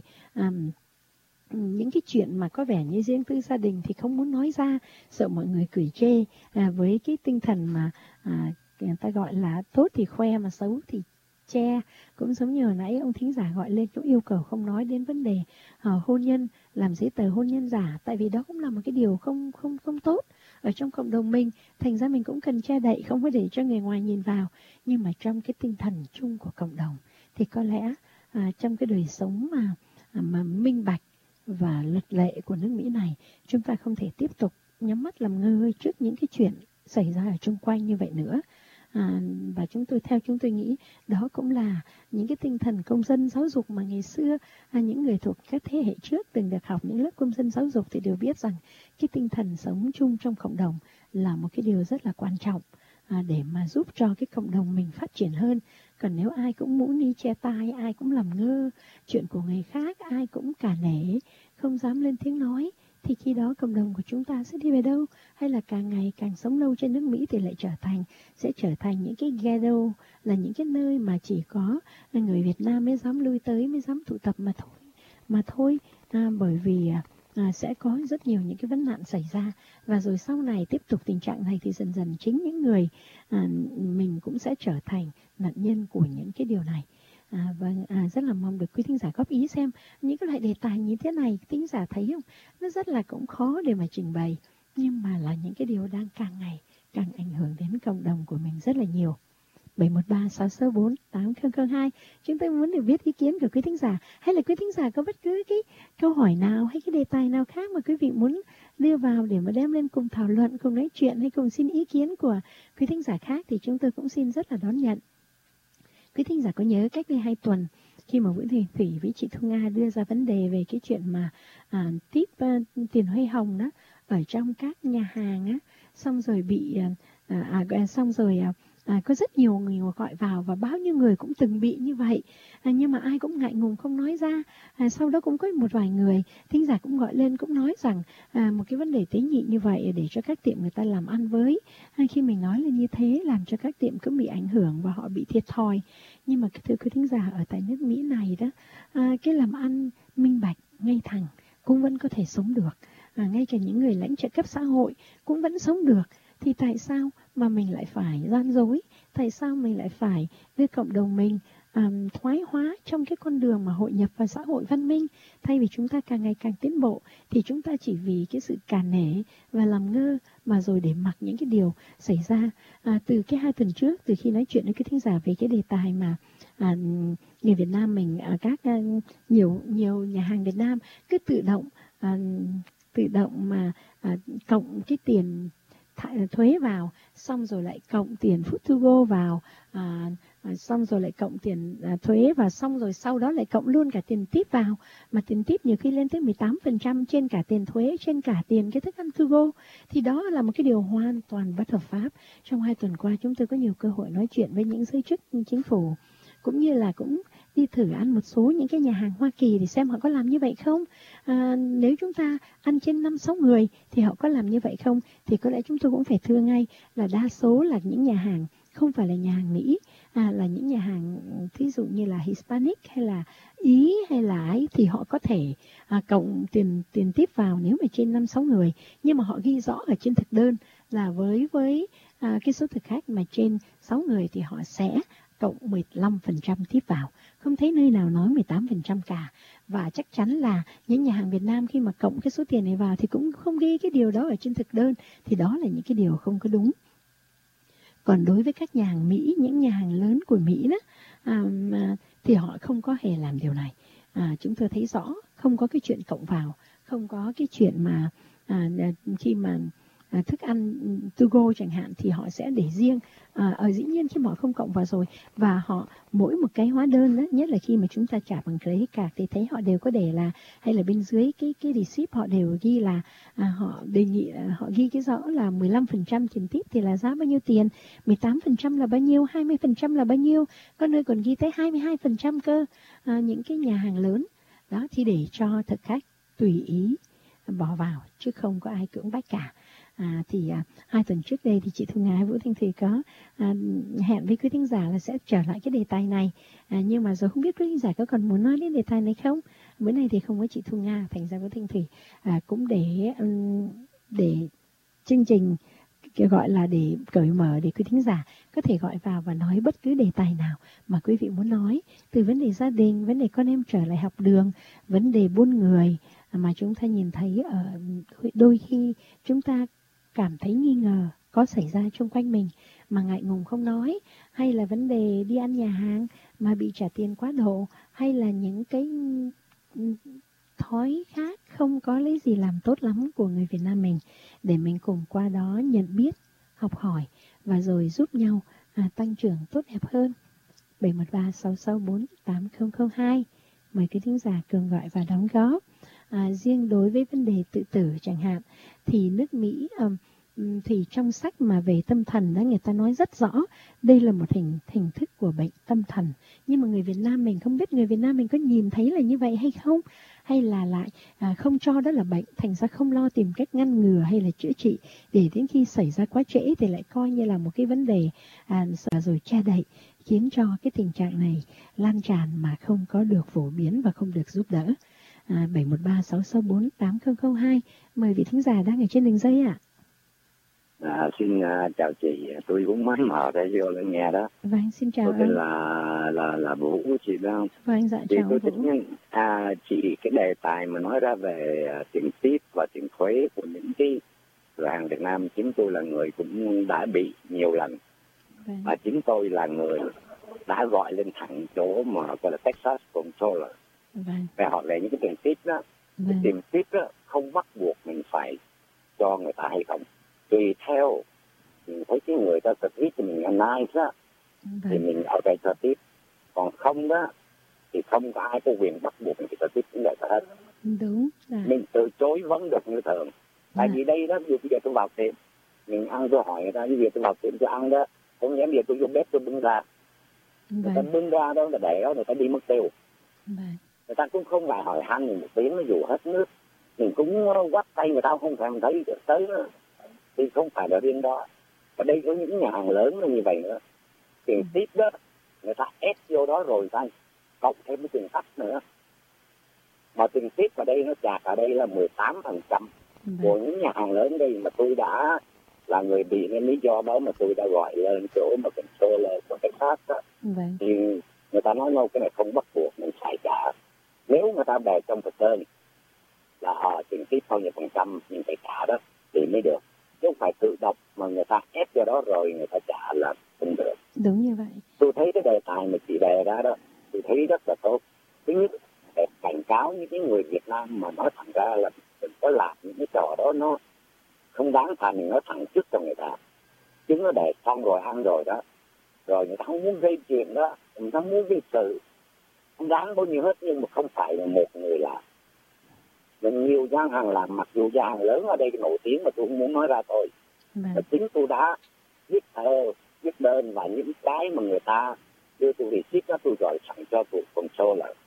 Những cái chuyện mà có vẻ như riêng tư gia đình thì không muốn nói ra, sợ mọi người cười chê, với cái tinh thần mà người ta gọi là tốt thì khoe mà xấu thì che. Cũng giống như hồi nãy ông thính giả gọi lên cũng yêu cầu không nói đến vấn đề hôn nhân, làm giấy tờ hôn nhân giả, tại vì đó cũng là một cái điều không tốt ở trong cộng đồng mình. Thành ra mình cũng cần che đậy, không có để cho người ngoài nhìn vào. Nhưng mà trong cái tinh thần chung của cộng đồng thì có lẽ trong cái đời sống mà minh bạch và luật lệ của nước Mỹ này, chúng ta không thể tiếp tục nhắm mắt làm ngơ trước những cái chuyện xảy ra ở chung quanh như vậy nữa. Và theo chúng tôi nghĩ đó cũng là những cái tinh thần công dân giáo dục mà ngày xưa những người thuộc các thế hệ trước từng được học những lớp công dân giáo dục thì đều biết rằng cái tinh thần sống chung trong cộng đồng là một cái điều rất là quan trọng để mà giúp cho cái cộng đồng mình phát triển hơn. Còn nếu ai cũng mũi ni che tai, ai cũng làm ngơ chuyện của người khác, ai cũng cả nể, không dám lên tiếng nói, thì khi đó cộng đồng của chúng ta sẽ đi về đâu? Hay là càng ngày càng sống lâu trên nước Mỹ thì lại sẽ trở thành những cái ghetto, là những cái nơi mà chỉ có người Việt Nam mới dám lui tới, mới dám tụ tập mà thôi. Bởi vì sẽ có rất nhiều những cái vấn nạn xảy ra, và rồi sau này tiếp tục tình trạng này thì dần dần chính những người mình cũng sẽ trở thành nạn nhân của những cái điều này. Rất là mong được quý thính giả góp ý xem những cái loại đề tài như thế này, thính giả thấy không, nó rất là cũng khó để mà trình bày, nhưng mà là những cái điều đang càng ngày càng ảnh hưởng đến cộng đồng của mình rất là nhiều. 713-664-8002. Chúng tôi muốn được biết ý kiến của quý thính giả, hay là quý thính giả có bất cứ cái câu hỏi nào hay cái đề tài nào khác mà quý vị muốn đưa vào để mà đem lên cùng thảo luận, cùng nói chuyện, hay cùng xin ý kiến của quý thính giả khác, thì chúng tôi cũng xin rất là đón nhận. Quý thính giả có nhớ cách đây 2 tuần khi mà Vũ Thủy với chị Thu Nga đưa ra vấn đề về cái chuyện mà tip tiền hoa hồng đó ở trong các nhà hàng á, xong rồi bị có rất nhiều người gọi vào, và bao nhiêu người cũng từng bị như vậy, nhưng mà ai cũng ngại ngùng không nói ra. Sau đó cũng có một vài người thính giả cũng gọi lên cũng nói rằng một cái vấn đề tế nhị như vậy để cho các tiệm người ta làm ăn với. Khi mình nói lên như thế làm cho các tiệm cũng bị ảnh hưởng và họ bị thiệt thòi. Nhưng mà thưa quý thính giả, ở tại nước Mỹ này đó, cái làm ăn minh bạch ngay thẳng cũng vẫn có thể sống được. Ngay cả những người lãnh trợ cấp xã hội cũng vẫn sống được. Thì tại sao mà mình lại phải gian dối? Tại sao mình lại phải đưa cộng đồng mình thoái hóa trong cái con đường mà hội nhập vào xã hội văn minh? Thay vì chúng ta càng ngày càng tiến bộ thì chúng ta chỉ vì cái sự cả nể và làm ngơ mà rồi để mặc những cái điều xảy ra. Từ cái 2 tuần trước, từ khi nói chuyện với cái thính giả về cái đề tài mà người Việt Nam mình, nhiều nhà hàng Việt Nam cứ tự động mà cộng cái tiền thuế vào, xong rồi lại cộng tiền food to go vào, xong rồi lại cộng tiền thuế và xong rồi sau đó lại cộng luôn cả tiền tip vào, mà tiền tip nhiều khi lên tới 18% trên cả tiền thuế, trên cả tiền cái thức ăn to go. Thì đó là một cái điều hoàn toàn bất hợp pháp. Trong 2 tuần qua chúng tôi có nhiều cơ hội nói chuyện với những giới chức chính phủ, cũng như là cũng đi thử ăn một số những cái nhà hàng Hoa Kỳ để xem họ có làm như vậy không. Nếu chúng ta ăn trên 5-6 người thì họ có làm như vậy không? Thì có lẽ chúng tôi cũng phải thưa ngay là đa số là những nhà hàng không phải là nhà hàng Mỹ, là những nhà hàng thí dụ như là Hispanic hay là Ý hay là ấy, thì họ có thể cộng tiền tiếp vào nếu mà trên 5-6 người, nhưng mà họ ghi rõ ở trên thực đơn là với cái số thực khách mà trên 6 người thì họ sẽ cộng 15% tiếp vào. Không thấy nơi nào nói 18% cả. Và chắc chắn là những nhà hàng Việt Nam khi mà cộng cái số tiền này vào thì cũng không ghi cái điều đó ở trên thực đơn. Thì đó là những cái điều không có đúng. Còn đối với các nhà hàng Mỹ, những nhà hàng lớn của Mỹ đó, thì họ không có hề làm điều này. Chúng tôi thấy rõ, không có cái chuyện cộng vào, không có cái chuyện mà khi mà thức ăn to go chẳng hạn thì họ sẽ để riêng. Dĩ nhiên khi mà họ không cộng vào rồi, và họ mỗi một cái hóa đơn đó, nhất là khi mà chúng ta trả bằng credit card thì thấy họ đều có để là, hay là bên dưới cái receipt họ đều ghi là họ đề nghị họ ghi cái rõ là 15% tiền tip thì là giá bao nhiêu tiền, 18% là bao nhiêu, 20% là bao nhiêu, có nơi còn ghi tới 22% cơ. Những cái nhà hàng lớn đó thì để cho thực khách tùy ý bỏ vào chứ không có ai cưỡng bách cả. 2 tuần trước đây thì chị Thu Nga, Vũ Thanh Thủy có hẹn với quý thính giả là sẽ trở lại cái đề tài này, nhưng mà rồi không biết quý thính giả có còn muốn nói đến đề tài này không. Bữa nay thì không có chị Thu Nga, thành ra Vũ Thanh Thủy cũng để chương trình gọi là để cởi mở để quý thính giả có thể gọi vào và nói bất cứ đề tài nào mà quý vị muốn nói, từ vấn đề gia đình, vấn đề con em trở lại học đường, vấn đề buôn người mà chúng ta nhìn thấy ở đôi khi chúng ta cảm thấy nghi ngờ có xảy ra xung quanh mình mà ngại ngùng không nói, hay là vấn đề đi ăn nhà hàng mà bị trả tiền quá độ, hay là những cái thói khác không có lấy gì làm tốt lắm của người Việt Nam mình, để mình cùng qua đó nhận biết, học hỏi và rồi giúp nhau tăng trưởng tốt đẹp hơn. 713-664-8002. Mời quý thính giả cường gọi và đóng góp. Riêng đối với vấn đề tự tử chẳng hạn thì nước Mỹ thì trong sách mà về tâm thần đó người ta nói rất rõ đây là một hình thức của bệnh tâm thần, nhưng mà người Việt Nam mình không biết người Việt Nam mình có nhìn thấy là như vậy hay không, hay là lại không cho đó là bệnh, thành ra không lo tìm cách ngăn ngừa hay là chữa trị, để đến khi xảy ra quá trễ thì lại coi như là một cái vấn đề rồi che đậy, khiến cho cái tình trạng này lan tràn mà không có được phổ biến và không được giúp đỡ. 713-664-8002. Mời vị thính giả đang ở trên đường dây ạ. Xin chào chị, tôi cũng mới mở radio lên nghe đó. Vâng, xin chào tôi tên là Vũ của chị đó không? Vâng, dạ chị chào tôi Vũ. Chị cái đề tài mà nói ra về tiền tip và tiền thuế của những cái cửa hàng Việt Nam, chính tôi là người cũng đã bị nhiều lần. Vâng. Và chính tôi là người đã gọi lên thẳng chỗ mà gọi là Texas Controller. Vâng. Về họ về những cái tiền tip đó. Vâng. Cái tiền tip đó không bắt buộc mình phải cho người ta hay không, tùy theo mình thấy cái người ta thật ít thì mình nice đó, thì mình ở đây cho tiếp, còn không đó thì không có ai có quyền bắt buộc mình phải cho tiếp những người ta hết. Đúng. Mình từ chối vẫn được như thường. Tại vì đây đó, bây giờ tôi vào tiệm mình ăn, tôi hỏi người ta bây giờ tôi vào tiệm tôi ăn đó, không nhẽ bây giờ tôi vô bếp tôi bưng ra, người ta bưng ra đó là để đó người ta đi mất tiêu. Người ta cũng không phải hỏi han mình một tiếng, nó dù hết nước mình cũng quắt tay người ta không thèm thấy tới nữa. Thì không phải là riêng đó. Và đây có những nhà hàng lớn như vậy nữa. Tiền tip đó, người ta ép vô đó rồi ta cộng thêm cái tiền khách nữa. Mà tiền tip ở đây nó chạc ở đây là 18% của những nhà hàng lớn đây, mà tôi đã là người bị nên lý do đó mà tôi đã gọi lên chỗ mà controller của cảnh sát đó. Thì người ta nói cái này không bắt buộc mình phải trả. Nếu người ta đề trong thực đơn là tiền tip bao nhiêu % mình phải trả đó thì mới được. Chứ không phải tự đọc mà người ta ép vào đó rồi người ta trả là không được. Đúng như vậy. Tôi thấy cái đề tài mà chị đề ra đó, tôi thấy rất là tốt. Thứ nhất, để cảnh cáo những cái người Việt Nam mà nói thẳng ra là đừng có làm những cái trò đó, nó không đáng phải mình nói thẳng trước cho người ta. Chứ nó để xong rồi ăn rồi đó, rồi người ta không muốn gây chuyện đó, người ta muốn gây sự, không đáng bao nhiêu hết, nhưng mà không phải là một người làm. Mình nhiều gian hàng làm, mặc dù gian hàng lớn ở đây nổi tiếng mà tôi không muốn nói ra thôi. Và chính tôi đã viết thơ, viết đơn và những cái mà người ta đưa tôi receipt đó tôi gọi sẵn cho tôi controller.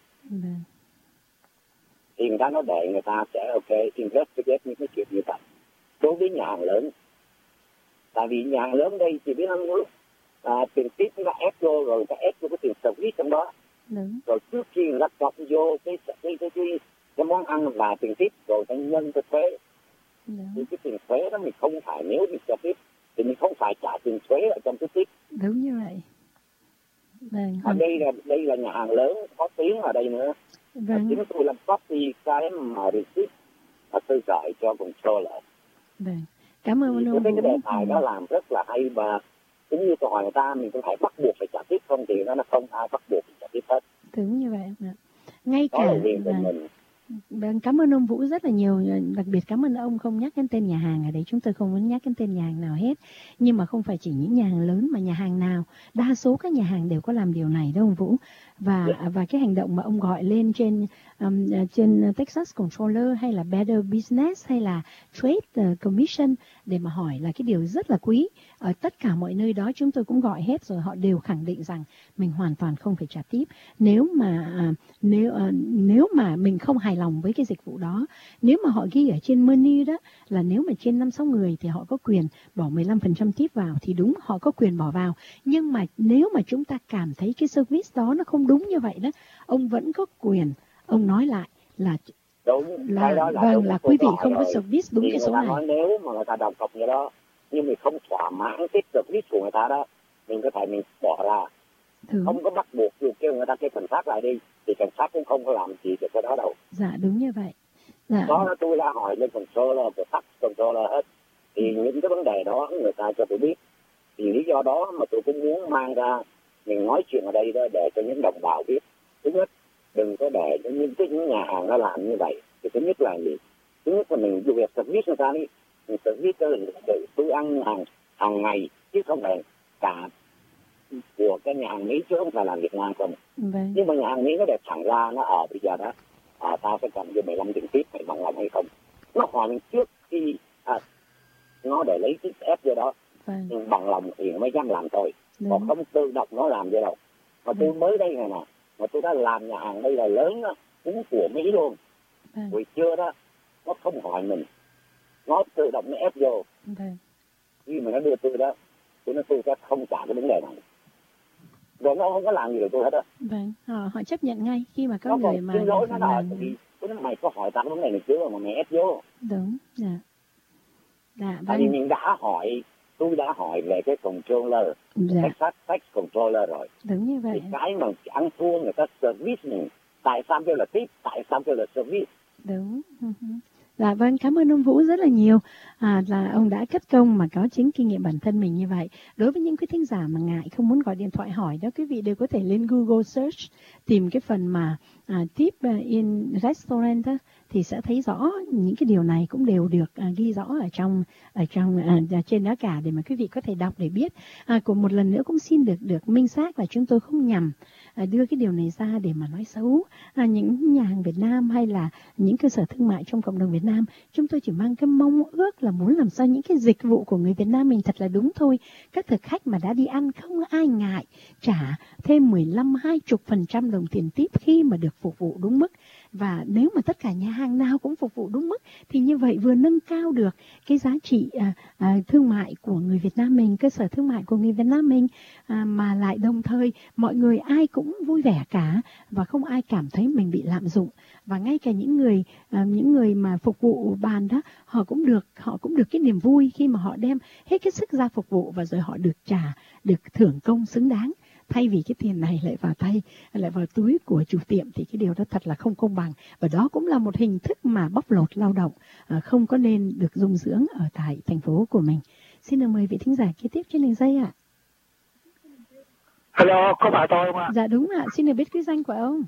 Thì người ta nói để người ta sẽ investigate những cái chuyện như vậy. Đối với nhà hàng lớn, tại vì nhà hàng lớn đây chỉ biết là tiền tip nó ép vô rồi, người ta ép vô cái tiền service trong đó. Rồi trước khi người ta chọc vô cái món ăn và tiền tip rồi ta nhân cái thuế. Thì cái tiền thuế đó mình không phải, nếu mình cho tiếp thì mình không phải trả tiền thuế ở trong cái tip. Đúng như vậy. Ở đây là nhà hàng lớn có tiếng ở đây nữa. Chính tôi làm copy cái mà receipt và tôi gọi cho controller. Cảm ơn ông. Cái đề tài đó làm rất là hay, và cũng như tôi hỏi người ta mình cũng phải bắt buộc phải trả tiếp không thì nó không ai bắt buộc phải trả tiếp hết. Đúng như vậy. Ngay đó cả là quyền của mình. Vâng, cảm ơn ông Vũ rất là nhiều. Đặc biệt cảm ơn ông không nhắc đến tên nhà hàng ở đấy. Chúng tôi không muốn nhắc đến tên nhà hàng nào hết. Nhưng mà không phải chỉ những nhà hàng lớn mà nhà hàng nào. Đa số các nhà hàng đều có làm điều này đó ông Vũ. Và cái hành động mà ông gọi lên trên Texas Controller hay là Better Business hay là Trade Commission để mà hỏi là cái điều rất là quý. Ở tất cả mọi nơi đó chúng tôi cũng gọi hết rồi, họ đều khẳng định rằng mình hoàn toàn không phải trả tiếp. Nếu mà mình không hài lòng với cái dịch vụ đó, nếu mà họ ghi ở trên menu đó là nếu mà trên 5-6 người thì họ có quyền bỏ 15% tip vào, thì đúng, họ có quyền bỏ vào. Nhưng mà nếu mà chúng ta cảm thấy cái service đó nó không đúng như vậy đó, ông vẫn có quyền ông nói lại là đúng, là quý vị không có service đúng cái số này. Nói nếu mà người ta đồng cọc như đó nhưng mình không thỏa mãn cái service của người ta đó, mình có thể mình bỏ ra. Không có bắt buộc dù kêu người ta kêu cảnh sát lại đi thì cảnh sát cũng không có làm gì được cái đó đâu. Dạ đúng như vậy. Dạ. Đó tôi đã hỏi lên controller, tax controller hết. Thì những cái vấn đề đó người ta cho tôi biết. Thì lý do đó mà tôi cũng muốn mang ra mình nói chuyện ở đây đó để cho những đồng bào biết. Thứ nhất, đừng có để cho những nhà hàng nó làm như vậy. Thì thứ nhất là gì? Thứ nhất là mình dù việc service người ta đi, mình service tôi ăn hàng ngày chứ không phải cả của cái nhà hàng Mỹ chứ không phải là Việt Nam không. Vâng. Nhưng mà nhà hàng Mỹ nó đẹp thẳng ra nó bây giờ đó tao sẽ cầm cho 15 tiền tiếp phải bằng lòng hay không. Nó hỏi mình trước khi nó để lấy cái ép vô đó. Vâng. Nhưng bằng lòng thì mới dám làm thôi. Còn không tự động nó làm vậy đâu. Mà tôi mới đây này nè, mà tôi đã làm nhà hàng đây là lớn đó, cũng của Mỹ luôn. Buổi trưa đó nó không hỏi mình, nó tự động nó ép vô. Khi mà nó đưa tôi đó, tôi sẽ không trả cái vấn đề này. Rồi nó không có làm gì được tôi hết á. Vâng, họ chấp nhận ngay khi mà có người mà lỗi nó đòi thì tôi nói mày có hỏi tao cái vấn đề này chưa mà mày ép vô. Đúng, dạ. Tại vì mình tôi đã hỏi về cái controller, Texas Tax Controller rồi. Đúng như vậy. Thì cái mà ăn thua người ta service mình, tại sao kêu là tip, tại sao kêu là service. Đúng. Dạ vâng, cảm ơn ông Vũ rất là nhiều là ông đã cất công mà có chính kinh nghiệm bản thân mình như vậy. Đối với những quý thính giả mà ngại không muốn gọi điện thoại hỏi đó, quý vị đều có thể lên Google search tìm cái phần mà tip in restaurant đó, thì sẽ thấy rõ những cái điều này cũng đều được ghi rõ ở trên đó cả để mà quý vị có thể đọc để biết. Của một lần nữa cũng xin được minh xác là chúng tôi không nhằm đưa cái điều này ra để mà nói xấu những nhà hàng Việt Nam hay là những cơ sở thương mại trong cộng đồng Việt Nam. Chúng tôi chỉ mang cái mong ước là muốn làm sao những cái dịch vụ của người Việt Nam mình thật là đúng thôi. Các thực khách mà đã đi ăn không ai ngại trả thêm 15-20% đồng tiền tip khi mà được phục vụ đúng mức. Và nếu mà tất cả nhà hàng nào cũng phục vụ đúng mức thì như vậy vừa nâng cao được cái giá trị thương mại của người Việt Nam mình, cơ sở thương mại của người Việt Nam mình, mà lại đồng thời mọi người ai cũng vui vẻ cả và không ai cảm thấy mình bị lạm dụng. Và ngay cả những người mà phục vụ bàn đó, họ cũng được cái niềm vui khi mà họ đem hết cái sức ra phục vụ và rồi họ được thưởng công xứng đáng. Thay vì cái tiền này lại vào túi của chủ tiệm thì cái điều đó thật là không công bằng. Và đó cũng là một hình thức mà bóc lột lao động không có nên được dung dưỡng ở tại thành phố của mình. Xin được mời vị thính giả kế tiếp trên đường dây ạ. Hello, có phải tôi không ạ? Dạ đúng ạ, xin được biết cái danh của ông.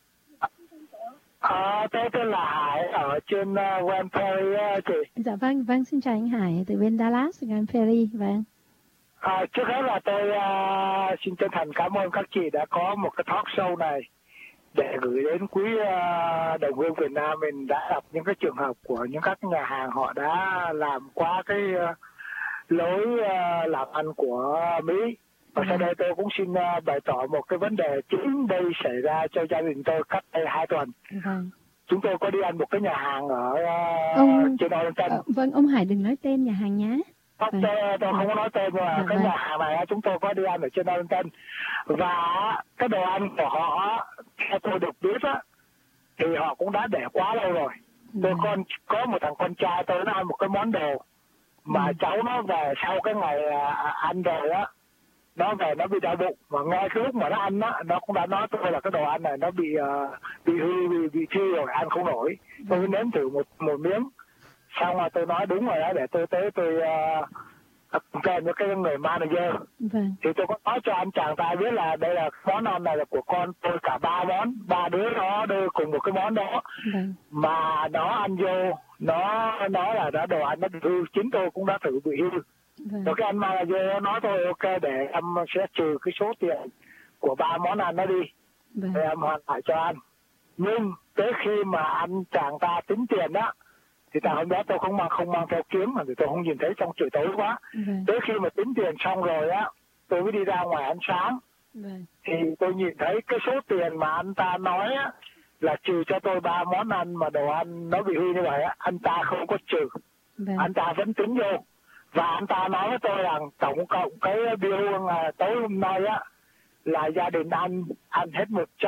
Tôi tên là Hải ở trên Grand Prairie chị. Dạ vâng, xin chào anh Hải từ bên Dallas, Grand Prairie, vâng. Trước hết là tôi xin chân thành cảm ơn các chị đã có một cái talk show này để gửi đến quý đồng hương Việt Nam mình đã gặp những cái trường hợp của những các nhà hàng họ đã làm qua cái lối làm ăn của Mỹ. Và sau đây tôi cũng xin bày tỏ một cái vấn đề chính đây xảy ra cho gia đình tôi cách đây 2 tuần. Chúng tôi có đi ăn một cái nhà hàng ở trên Arlington. Vâng, ông Hải đừng nói tên nhà hàng nhé. Tôi không có nói tên nhưng mà cái nhà hàng này chúng tôi có đi ăn ở trên Arlington. Và cái đồ ăn của họ, theo tôi được biết á, thì họ cũng đã để quá lâu rồi. Tôi có một thằng con trai tôi nó ăn một cái món đồ mà cháu nó về sau cái ngày ăn rồi á, nó về nó bị đau bụng, mà ngay cái lúc mà nó ăn á, nó cũng đã nói tôi là cái đồ ăn này nó bị hư, bị chi rồi, ăn không nổi. Tôi nếm thử một miếng, xong rồi tôi nói đúng rồi đó, để tôi tới tôi kèm với cái người manager. Vâng. Thì tôi có nói cho anh chàng ta biết là đây là món ăn này là của con tôi, cả 3 món, 3 đứa nó đưa cùng một cái món đó. Vâng. Mà nó ăn vô, nó nói là đã đồ ăn nó bị hư, chính tôi cũng đã thử bị hư. Vâng. Rồi cái anh manager nói thôi ok, để em sẽ trừ cái số tiền của 3 món ăn đó đi. Vâng. Để em hoàn lại cho anh. Nhưng tới khi mà anh chàng ta tính tiền đó, thì tại hôm đó tôi không mang theo kiếm, mà thì tôi không nhìn thấy trong trời tối quá. Vâng. Tới khi mà tính tiền xong rồi á, tôi mới đi ra ngoài ăn sáng. Vâng. Thì tôi nhìn thấy cái số tiền mà anh ta nói á, là trừ cho tôi 3 món ăn mà đồ ăn nó bị hư như vậy á, anh ta không có trừ. Vâng. Anh ta vẫn tính vô. Và anh ta nói với tôi rằng tổng cộng cái bill tối hôm nay á, là gia đình ăn hết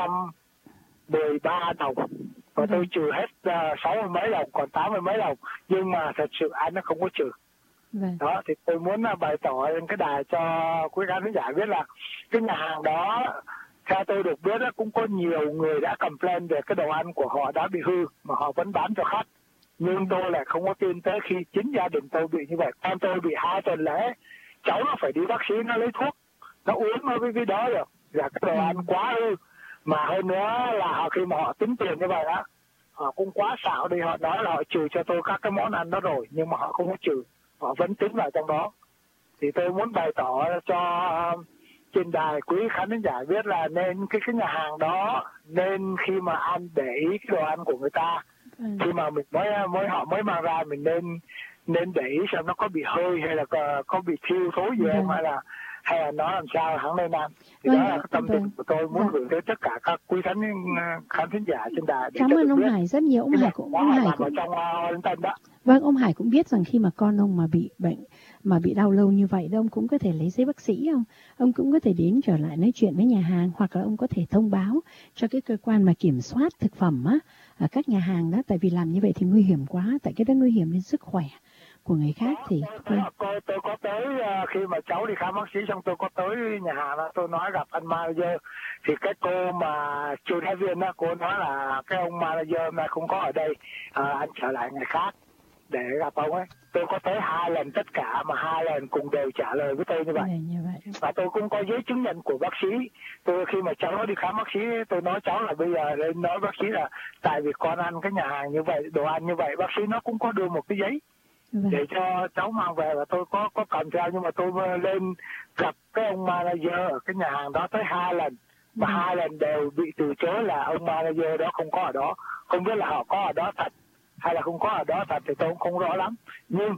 113 đồng. Và tôi trừ hết 60 mấy đồng, còn 80 mấy đồng. Nhưng mà thật sự anh nó không có trừ. Vâng. Đó, thì tôi muốn bày tỏ lên cái đài cho quý khán giả biết là cái nhà hàng đó, theo tôi được biết, cũng có nhiều người đã complain về cái đồ ăn của họ đã bị hư mà họ vẫn bán cho khách. Nhưng tôi lại không có tin tới khi chính gia đình tôi bị như vậy. Con tôi bị 2 tuần lễ, cháu nó phải đi bác sĩ, nó lấy thuốc, nó uống nó cái đó rồi. Và cái đồ ăn quá hư. Mà hơn nữa là khi mà họ tính tiền như vậy á, họ cũng quá xạo đi, họ nói là họ trừ cho tôi các cái món ăn đó rồi, nhưng mà họ không có trừ, họ vẫn tính vào trong đó. Thì tôi muốn bày tỏ cho trên đài quý khán giả biết là nên cái nhà hàng đó, nên khi mà ăn để ý cái đồ ăn của người ta, khi mà mình họ mới mang ra, mình nên để ý xem nó có bị hơi hay là có bị thiêu thối gì không, hay là nó làm sao hắn nên ăn. Thì đó là cái tâm tình của tôi muốn gửi tới tất cả các quý khán thính giả trên đài. Cảm ơn ông Hải rất nhiều. Ông Hải cũng trong Tân đó. Vâng, ông Hải cũng biết rằng khi mà con ông mà bị bệnh, mà bị đau lâu như vậy đó, ông cũng có thể lấy giấy bác sĩ không? Ông cũng có thể đến trở lại nói chuyện với nhà hàng, hoặc là ông có thể thông báo cho cái cơ quan mà kiểm soát thực phẩm á, ở các nhà hàng đó, tại vì làm như vậy thì nguy hiểm quá, tại cái đó nguy hiểm đến sức khỏe của người khác. Thì tôi có tới, khi mà cháu đi khám bác sĩ xong tôi có tới nhà hàng đó, tôi nói gặp anh manager, thì cái cô mà chuyên gia viên đó, cô nói là cái ông manager mà không có ở đây, anh trở lại ngày khác để gặp ông ấy. Tôi có tới 2 lần tất cả, mà 2 lần cùng đều trả lời với tôi như vậy. Và tôi cũng có giấy chứng nhận của bác sĩ. Tôi khi mà cháu nó đi khám bác sĩ, tôi nói cháu là bây giờ lên nói bác sĩ là tại vì con ăn cái nhà hàng như vậy, đồ ăn như vậy, bác sĩ nó cũng có đưa một cái giấy để cho cháu mang về, và tôi có cầm theo. Nhưng mà tôi lên gặp cái ông manager ở cái nhà hàng đó tới 2 lần, và 2 lần đều bị từ chối là ông manager đó không có ở đó. Không biết là họ có ở đó thật hay là không có ở đó thật thì tôi cũng không rõ lắm. Nhưng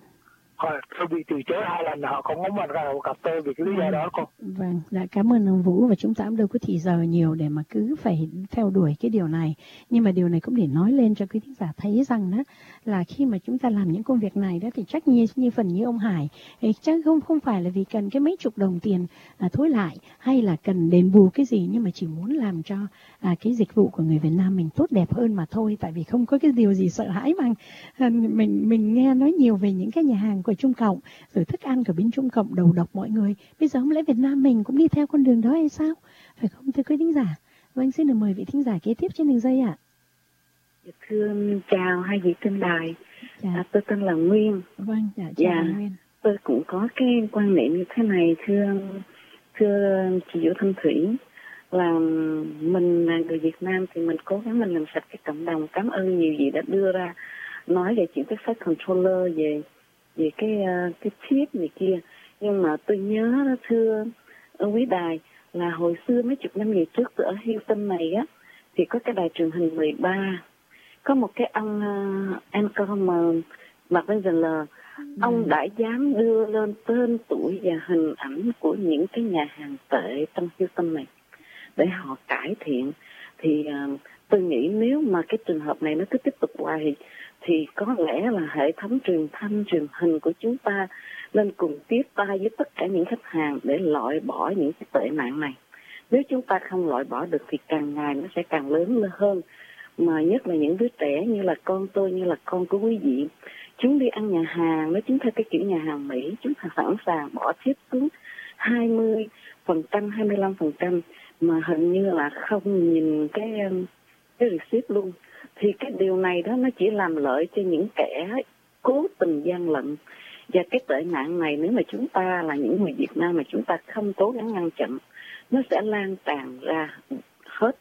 tôi bị từ chối 2 lần, họ không có mặt ra gặp tôi vì cái lý do đó cô. Vâng, đã cảm ơn ông Vũ, và chúng ta cũng đâu có thì giờ nhiều để mà cứ phải theo đuổi cái điều này. Nhưng mà điều này cũng để nói lên cho quý thính giả thấy rằng đó là khi mà chúng ta làm những công việc này đó thì chắc như phần như ông Hải thì chắc không phải là vì cần cái mấy chục đồng tiền thối lại hay là cần đền bù cái gì, nhưng mà chỉ muốn làm cho cái dịch vụ của người Việt Nam mình tốt đẹp hơn mà thôi. Tại vì không có cái điều gì sợ hãi bằng mình nghe nói nhiều về những cái nhà hàng của Trung Cộng, rồi thức ăn của bên Trung Cộng đầu độc mọi người. Bây giờ không lẽ Việt Nam mình cũng đi theo con đường đó hay sao? Phải không thưa quý thính giả? Vâng, xin được mời vị thính giả kế tiếp trên đường dây ạ. Thưa chào hai vị trên đài. Tôi tên là Nguyên. Vâng, chào Nguyên. Tôi cũng có cái quan niệm như thế này, thưa chị Vũ Thanh Thủy, là mình là người Việt Nam thì mình cố gắng mình làm sạch cái cộng đồng. Cảm ơn nhiều vị đã đưa ra nói về chuyện cái site controller, về cái chip này kia. Nhưng mà tôi nhớ đó, thưa quý đài, là hồi xưa mấy chục năm về trước ở Houston này á, thì có cái đài truyền hình 13, có một cái ông anchor mà mặc lên là ông đã dám đưa lên tên tuổi và hình ảnh của những cái nhà hàng tệ trong Houston này để họ cải thiện. Thì tôi nghĩ nếu mà cái trường hợp này nó cứ tiếp tục hoài thì có lẽ là hệ thống truyền thanh truyền hình của chúng ta nên cùng tiếp tay với tất cả những khách hàng để loại bỏ những cái tệ nạn này. Nếu chúng ta không loại bỏ được thì càng ngày nó sẽ càng lớn hơn. Mà nhất là những đứa trẻ như là con tôi, như là con của quý vị, chúng đi ăn nhà hàng, nó chính theo cái kiểu nhà hàng Mỹ, chúng ta sẵn sàng bỏ tip xuống 20%, 25%, mà hình như là không nhìn cái receipt luôn. Thì cái điều này đó nó chỉ làm lợi cho những kẻ cố tình gian lận. Và cái tệ nạn này nếu mà chúng ta là những người Việt Nam mà chúng ta không cố gắng ngăn chặn, nó sẽ lan tràn ra hết.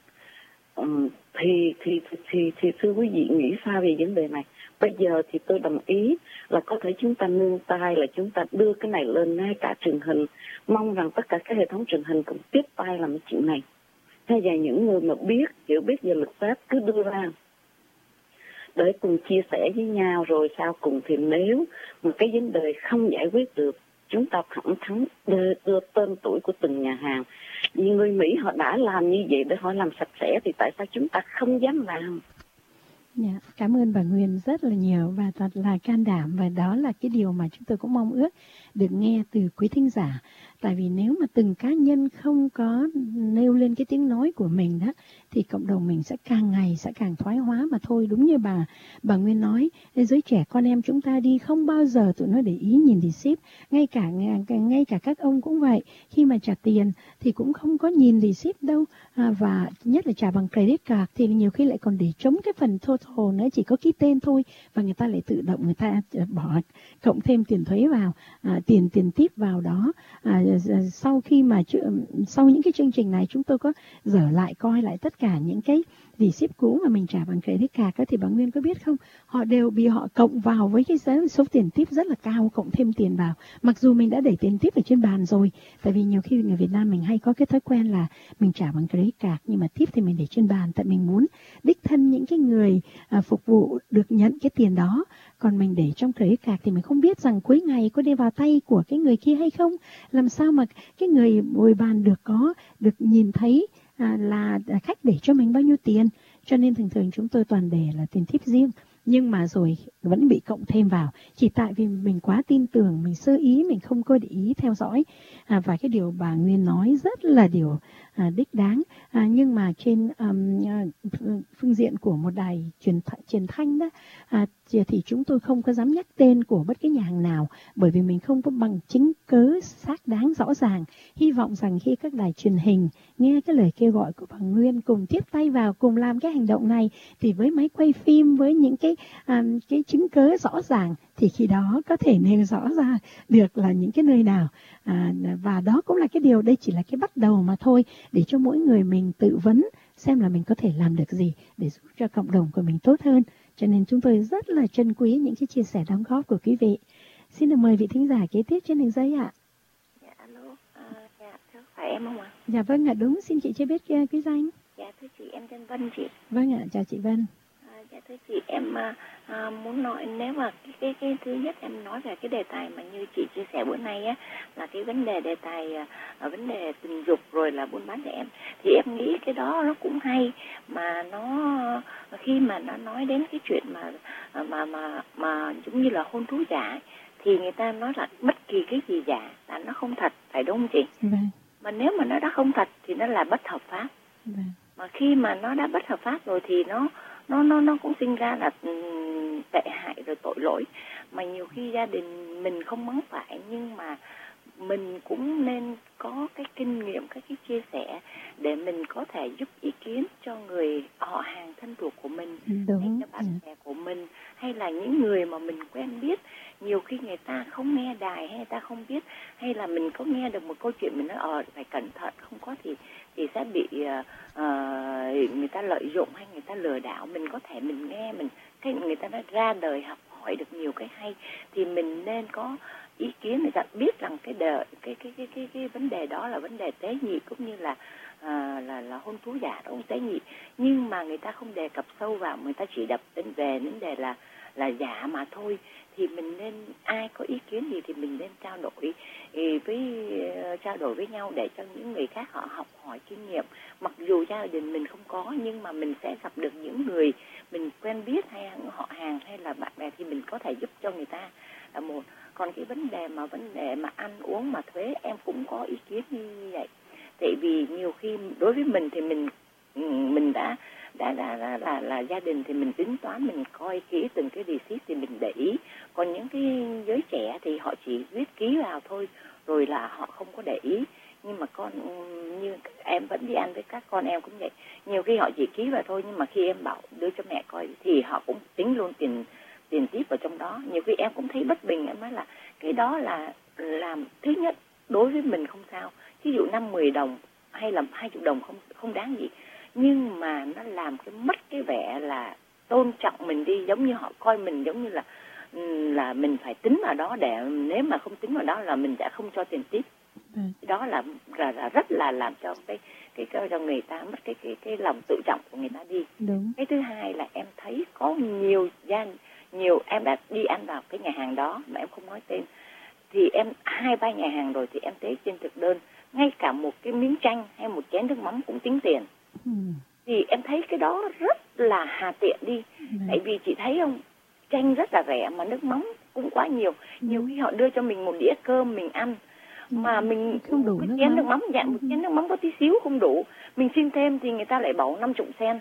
Thì thưa quý vị nghĩ sao về vấn đề này? Bây giờ thì tôi đồng ý là có thể chúng ta nương tay, là chúng ta đưa cái này lên ngay cả truyền hình, mong rằng tất cả các hệ thống truyền hình cũng tiếp tay làm cái chuyện này. Hay là những người mà hiểu biết về luật pháp cứ đưa ra để cùng chia sẻ với nhau, rồi sau cùng thì nếu mà cái vấn đề không giải quyết được, chúng ta thẳng thắn đưa tên tuổi của từng nhà hàng. Vì người Mỹ họ đã làm như vậy để họ làm sạch sẽ, thì tại sao chúng ta không dám làm? Dạ, cảm ơn bà Nguyên rất là nhiều và thật là can đảm, và đó là cái điều mà chúng tôi cũng mong ước được nghe từ quý thính giả. Tại vì nếu mà từng cá nhân không có nêu lên cái tiếng nói của mình đó, thì cộng đồng mình sẽ càng ngày sẽ càng thoái hóa mà thôi. Đúng như bà Nguyên nói, giới trẻ con em chúng ta đi không bao giờ tụi nó để ý nhìn receipt, ngay cả các ông cũng vậy, khi mà trả tiền thì cũng không có nhìn receipt đâu, và nhất là trả bằng credit card thì nhiều khi lại còn để trống cái phần total nữa, chỉ có ký tên thôi, và người ta lại tự động người ta bỏ cộng thêm tiền thuế vào, tiền tip vào đó. Sau những cái chương trình này chúng tôi có dở lại coi lại tất cả những cái receipt cũ mà mình trả bằng credit card thì bà Nguyên có biết không, họ đều bị họ cộng vào với cái số tiền tip rất là cao, cộng thêm tiền vào, mặc dù mình đã để tiền tip ở trên bàn rồi. Tại vì nhiều khi người Việt Nam mình hay có cái thói quen là mình trả bằng credit card nhưng mà tip thì mình để trên bàn, tại mình muốn đích thân những cái người phục vụ được nhận cái tiền đó. Còn mình để trong credit card thì mình không biết rằng cuối ngày có đi vào tay của cái người kia hay không, làm sao mà cái người bồi bàn được nhìn thấy là khách để cho mình bao nhiêu tiền. Cho nên thường chúng tôi toàn để là tiền tip riêng, nhưng mà rồi vẫn bị cộng thêm vào, chỉ tại vì mình quá tin tưởng, mình sơ ý, mình không có để ý theo dõi. Và cái điều bà Nguyên nói rất là điều đích đáng. Nhưng mà trên phương diện của một đài truyền thanh đó, thì chúng tôi không có dám nhắc tên của bất cứ nhà hàng nào, bởi vì mình không có bằng chứng cớ xác đáng rõ ràng. Hy vọng rằng khi các đài truyền hình nghe cái lời kêu gọi của bà Nguyên cùng tiếp tay vào, cùng làm cái hành động này, thì với máy quay phim, với những cái chứng cớ rõ ràng, thì khi đó có thể nêu rõ ra được là những cái nơi nào. Và đó cũng là cái điều, đây chỉ là cái bắt đầu mà thôi, để cho mỗi người mình tự vấn xem là mình có thể làm được gì để giúp cho cộng đồng của mình tốt hơn. Cho nên chúng tôi rất là trân quý những cái chia sẻ đóng góp của quý vị. Xin được mời vị thính giả kế tiếp trên đường dây ạ. Dạ, alo. Dạ, thưa phải em không ạ? Dạ vâng ạ, đúng. Xin chị cho biết quý danh. Dạ, thưa chị, em tên Vân chị. Vâng ạ, chào chị Vân. Dạ, thưa chị, em muốn nói, nếu mà cái thứ nhất em nói về cái đề tài mà như chị chia sẻ bữa nay á, là cái đề tài vấn đề tình dục rồi là buôn bán trẻ em, thì em nghĩ cái đó nó cũng hay, mà nó khi mà nó nói đến cái chuyện mà giống như là hôn thú giả, thì người ta nói là bất kỳ cái gì giả là nó không thật, phải đúng không chị? Vâng. Mà nếu mà nó đã không thật thì nó là bất hợp pháp. Vâng. Mà khi mà nó đã bất hợp pháp rồi thì nó cũng sinh ra là tệ hại rồi tội lỗi. Mà nhiều khi gia đình mình không mắng phải, nhưng mà mình cũng nên có cái kinh nghiệm, các cái chia sẻ để mình có thể giúp ý kiến cho người họ hàng thân thuộc của mình, đúng, hay cho bạn bè của mình, hay là những người mà mình quen biết. Nhiều khi người ta không nghe đài, hay người ta không biết, hay là mình có nghe được một câu chuyện mình nói phải cẩn thận, không có thì sẽ bị người ta lợi dụng hay người ta lừa đảo. Mình có thể mình nghe cái người ta nói ra đời học hỏi được nhiều cái hay, thì mình nên có ý kiến người ta biết rằng cái vấn đề đó là vấn đề tế nhị, cũng như là hôn thú giả đó, tế nhị, nhưng mà người ta không đề cập sâu vào, người ta chỉ đập đến về vấn đề là giả mà thôi. Thì mình nên, ai có ý kiến gì thì mình nên trao đổi với nhau để cho những người khác họ học hỏi kinh nghiệm. Mặc dù gia đình mình không có, nhưng mà mình sẽ gặp được những người mình quen biết hay họ hàng hay là bạn bè, thì mình có thể giúp cho người ta là một. Còn cái vấn đề mà ăn uống mà thuế, em cũng có ý kiến như vậy. Tại vì nhiều khi đối với mình thì mình đã là gia đình thì mình tính toán, mình coi kỹ từng cái receipt thì mình để ý. Còn những cái giới trẻ thì họ chỉ viết ký vào thôi, rồi là họ không có để ý. Nhưng mà như em vẫn đi ăn với các con em cũng vậy, nhiều khi họ chỉ ký vào thôi, nhưng mà khi em bảo đưa cho mẹ coi thì họ cũng tính luôn tiền tiền tiếp vào trong đó. Nhiều khi em cũng thấy bất bình, em nói là cái đó là làm thứ nhất đối với mình không sao, ví dụ 5-10 đồng hay là 20 đồng không đáng gì, nhưng mà nó làm cái mất cái vẻ là tôn trọng mình đi, giống như họ coi mình giống như là mình phải tính vào đó, để nếu mà không tính vào đó là mình sẽ không cho tiền tiếp. Đó là rất là làm cho cái cho người ta mất cái lòng tự trọng của người ta đi. Đúng. Cái thứ hai là em thấy có nhiều em đã đi ăn vào cái nhà hàng đó mà em không nói tên, thì em 2-3 nhà hàng rồi thì em thấy trên thực đơn ngay cả một cái miếng chanh hay một chén nước mắm cũng tính tiền. Thì em thấy cái đó rất là hà tiện đi. Tại vì chị thấy không, chanh rất là rẻ mà nước mắm cũng quá nhiều. Nhiều khi họ đưa cho mình một đĩa cơm mình ăn mà mình không đủ một chén nước mắm, một chén nước mắm có tí xíu không đủ, mình xin thêm thì người ta lại bảo 50 sen.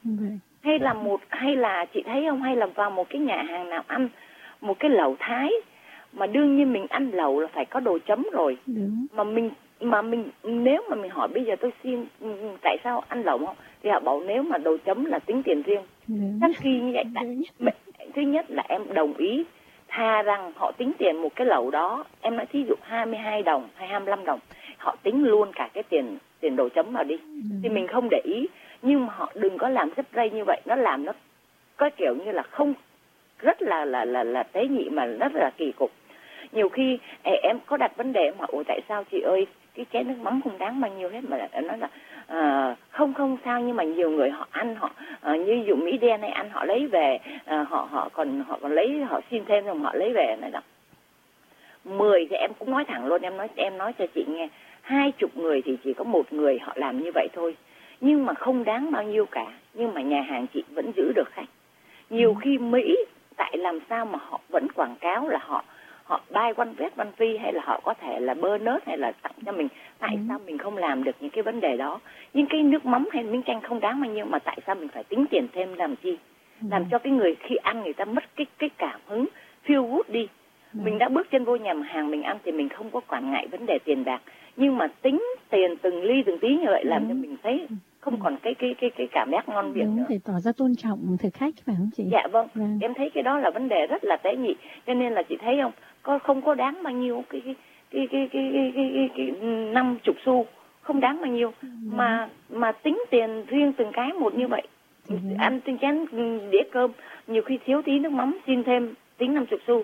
Hay là chị thấy không, hay là vào một cái nhà hàng nào ăn một cái lẩu Thái, mà đương nhiên mình ăn lẩu là phải có đồ chấm rồi. Mà mình nếu mà mình hỏi bây giờ tôi xin tại sao ăn lẩu không, thì họ bảo nếu mà đồ chấm là tính tiền riêng. Rất kỳ như vậy. Thứ nhất là em đồng ý thà rằng họ tính tiền một cái lẩu đó, em nói thí dụ 22 đồng hay 25 đồng, họ tính luôn cả cái tiền đồ chấm vào đi, thì mình không để ý. Nhưng mà họ đừng có làm rất rây như vậy, nó làm nó có kiểu như là không, rất là tế nhị mà rất là kỳ cục. Nhiều khi em có đặt vấn đề mà ủa tại sao chị ơi cái chén nước mắm không đáng bao nhiêu hết, mà em nói là không sao, nhưng mà nhiều người họ ăn họ như dụ Mỹ đen này ăn họ lấy về, họ còn lấy, họ xin thêm rồi họ lấy về này đó. 10 thì em cũng nói thẳng luôn, em nói cho chị nghe, 20 người thì chỉ có 1 người họ làm như vậy thôi, nhưng mà không đáng bao nhiêu cả, nhưng mà nhà hàng chị vẫn giữ được khách. Nhiều khi Mỹ tại làm sao mà họ vẫn quảng cáo là họ buy one get one free, hay là họ có thể là bonus hay là tặng cho mình. Tại sao mình không làm được những cái vấn đề đó? Nhưng cái nước mắm hay miếng chanh không đáng bao nhiêu mà tại sao mình phải tính tiền thêm làm chi? Làm cho cái người khi ăn người ta mất cái cảm hứng feel good đi. Mình đã bước chân vô nhà hàng mình ăn thì mình không có quản ngại vấn đề tiền bạc, nhưng mà tính tiền từng ly từng tí như vậy làm cho mình thấy không còn cái cảm giác ngon miệng nữa. Phải tỏ ra tôn trọng thực khách phải không chị? Dạ vâng. Em thấy cái đó là vấn đề rất là tế nhị, cho nên là chị thấy không có đáng bao nhiêu cái 50 xu, không đáng bao nhiêu mà tính tiền riêng từng cái một như vậy. Ăn trên chén đĩa cơm nhiều khi thiếu tí nước mắm xin thêm tính 50 xu.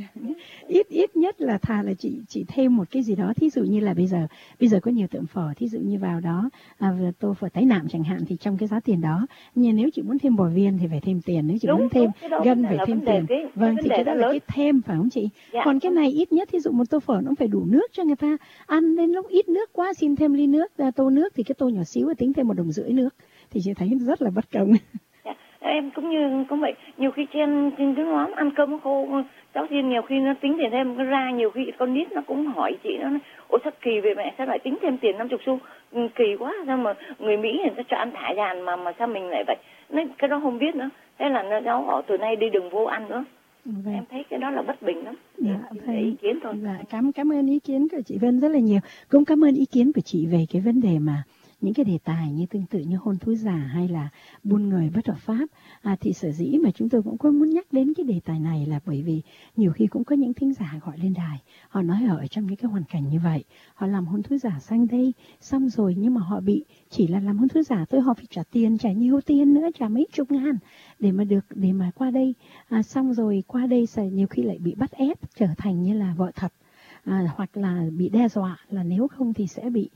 ít nhất là thà là chị thêm một cái gì đó, thí dụ như là bây giờ có nhiều tiệm phở, thí dụ như vào đó tô phở tái nạm chẳng hạn, thì trong cái giá tiền đó, nhưng nếu chị muốn thêm bò viên thì phải thêm tiền, nếu chị muốn thêm gân phải thêm tiền. Vâng, thì cái đó là cái thêm phải không chị? Còn cái này ít nhất thí dụ một tô phở nó phải đủ nước cho người ta ăn, đến lúc ít nước quá xin thêm ly nước, tô nước thì cái tô nhỏ xíu tính thêm 1,5 đồng nước, thì chị thấy rất là bất công. Em cũng vậy, nhiều khi trên cái món ăn cơm khô cháu xin nhiều khi nó tính tiền thêm ra, nhiều khi con nít nó cũng hỏi chị, nó nói ủa sao kỳ về mẹ sao lại tính thêm tiền 50 xu, kỳ quá, sao mà người Mỹ người ta cho ăn thả dàn mà sao mình lại vậy. Nói cái đó không biết nữa, thế là cháu họ từ nay đi đừng vô ăn nữa. Em thấy cái đó là bất bình lắm. Ý kiến thôi. Cảm ơn ý kiến của chị Vân rất là nhiều, cũng cảm ơn ý kiến của chị về cái vấn đề mà những cái đề tài như tương tự như hôn thú giả hay là buôn người bất hợp pháp. Thì sở dĩ mà chúng tôi cũng có muốn nhắc đến cái đề tài này là bởi vì nhiều khi cũng có những thính giả gọi lên đài, họ nói họ ở trong những cái hoàn cảnh như vậy, họ làm hôn thú giả sang đây xong rồi, nhưng mà họ bị chỉ là làm hôn thú giả thôi, họ phải trả tiền, trả nhiều tiền nữa, trả mấy chục ngàn để mà qua đây, xong rồi qua đây nhiều khi lại bị bắt ép trở thành như là vợ thật. Hoặc là bị đe dọa là nếu không thì sẽ bị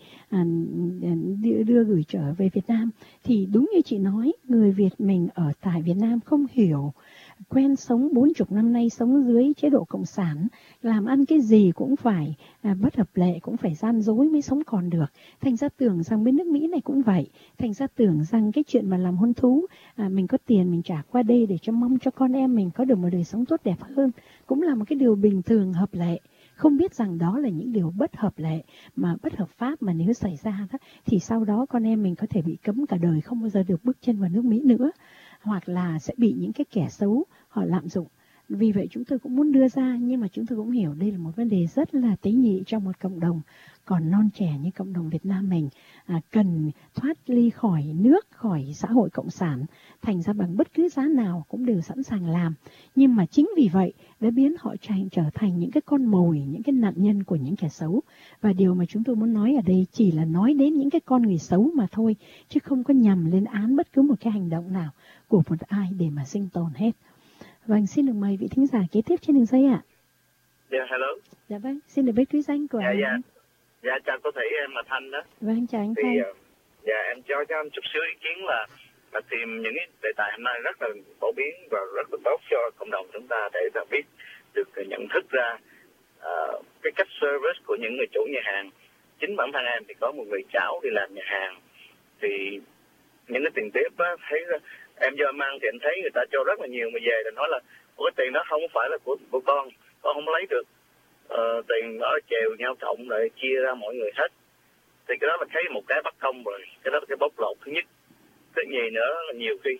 đưa gửi trở về Việt Nam. Thì đúng như chị nói, người Việt mình ở tại Việt Nam không hiểu, quen sống 40 năm nay sống dưới chế độ cộng sản, làm ăn cái gì cũng phải bất hợp lệ, cũng phải gian dối mới sống còn được. Thành ra tưởng rằng bên nước Mỹ này cũng vậy, thành ra tưởng rằng cái chuyện mà làm hôn thú, mình có tiền mình trả qua đây để cho mong cho con em mình có được một đời sống tốt đẹp hơn, cũng là một cái điều bình thường hợp lệ. Không biết rằng đó là những điều bất hợp lệ mà bất hợp pháp, mà nếu xảy ra đó, thì sau đó con em mình có thể bị cấm cả đời, không bao giờ được bước chân vào nước Mỹ nữa, hoặc là sẽ bị những cái kẻ xấu họ lạm dụng. Vì vậy chúng tôi cũng muốn đưa ra, nhưng mà chúng tôi cũng hiểu đây là một vấn đề rất là tế nhị trong một cộng đồng còn non trẻ như cộng đồng Việt Nam mình cần thoát ly khỏi nước, khỏi xã hội cộng sản, thành ra bằng bất cứ giá nào cũng đều sẵn sàng làm. Nhưng mà chính vì vậy đã biến họ trở thành những cái con mồi, những cái nạn nhân của những kẻ xấu. Và điều mà chúng tôi muốn nói ở đây chỉ là nói đến những cái con người xấu mà thôi, chứ không có nhằm lên án bất cứ một cái hành động nào của một ai để mà sinh tồn hết. Vâng, xin được mời vị thính giả kế tiếp trên đường dây ạ. Dạ, hello. Dạ vâng, xin được biết quý danh của anh. Dạ, chào cô Thủy, em là Thanh đó. Vâng, chào anh Thì, Thanh. dạ, em cho anh chút xíu ý kiến là tìm những cái đề tài hôm nay rất là phổ biến và rất là tốt cho cộng đồng chúng ta để ta biết được nhận thức ra cái cách service của những người chủ nhà hàng. Chính bản thân em thì có một người cháu đi làm nhà hàng, thì những cái tiền tiếp á, thấy em vô em ăn thì em thấy người ta cho rất là nhiều, mà về là nói là cái tiền đó không phải là của con không lấy được. Tiền đó chèo nhau cộng lại chia ra mọi người hết, thì cái đó là thấy một cái bất công rồi, cái đó là cái bóc lột thứ nhất. Thứ nhì nữa là nhiều khi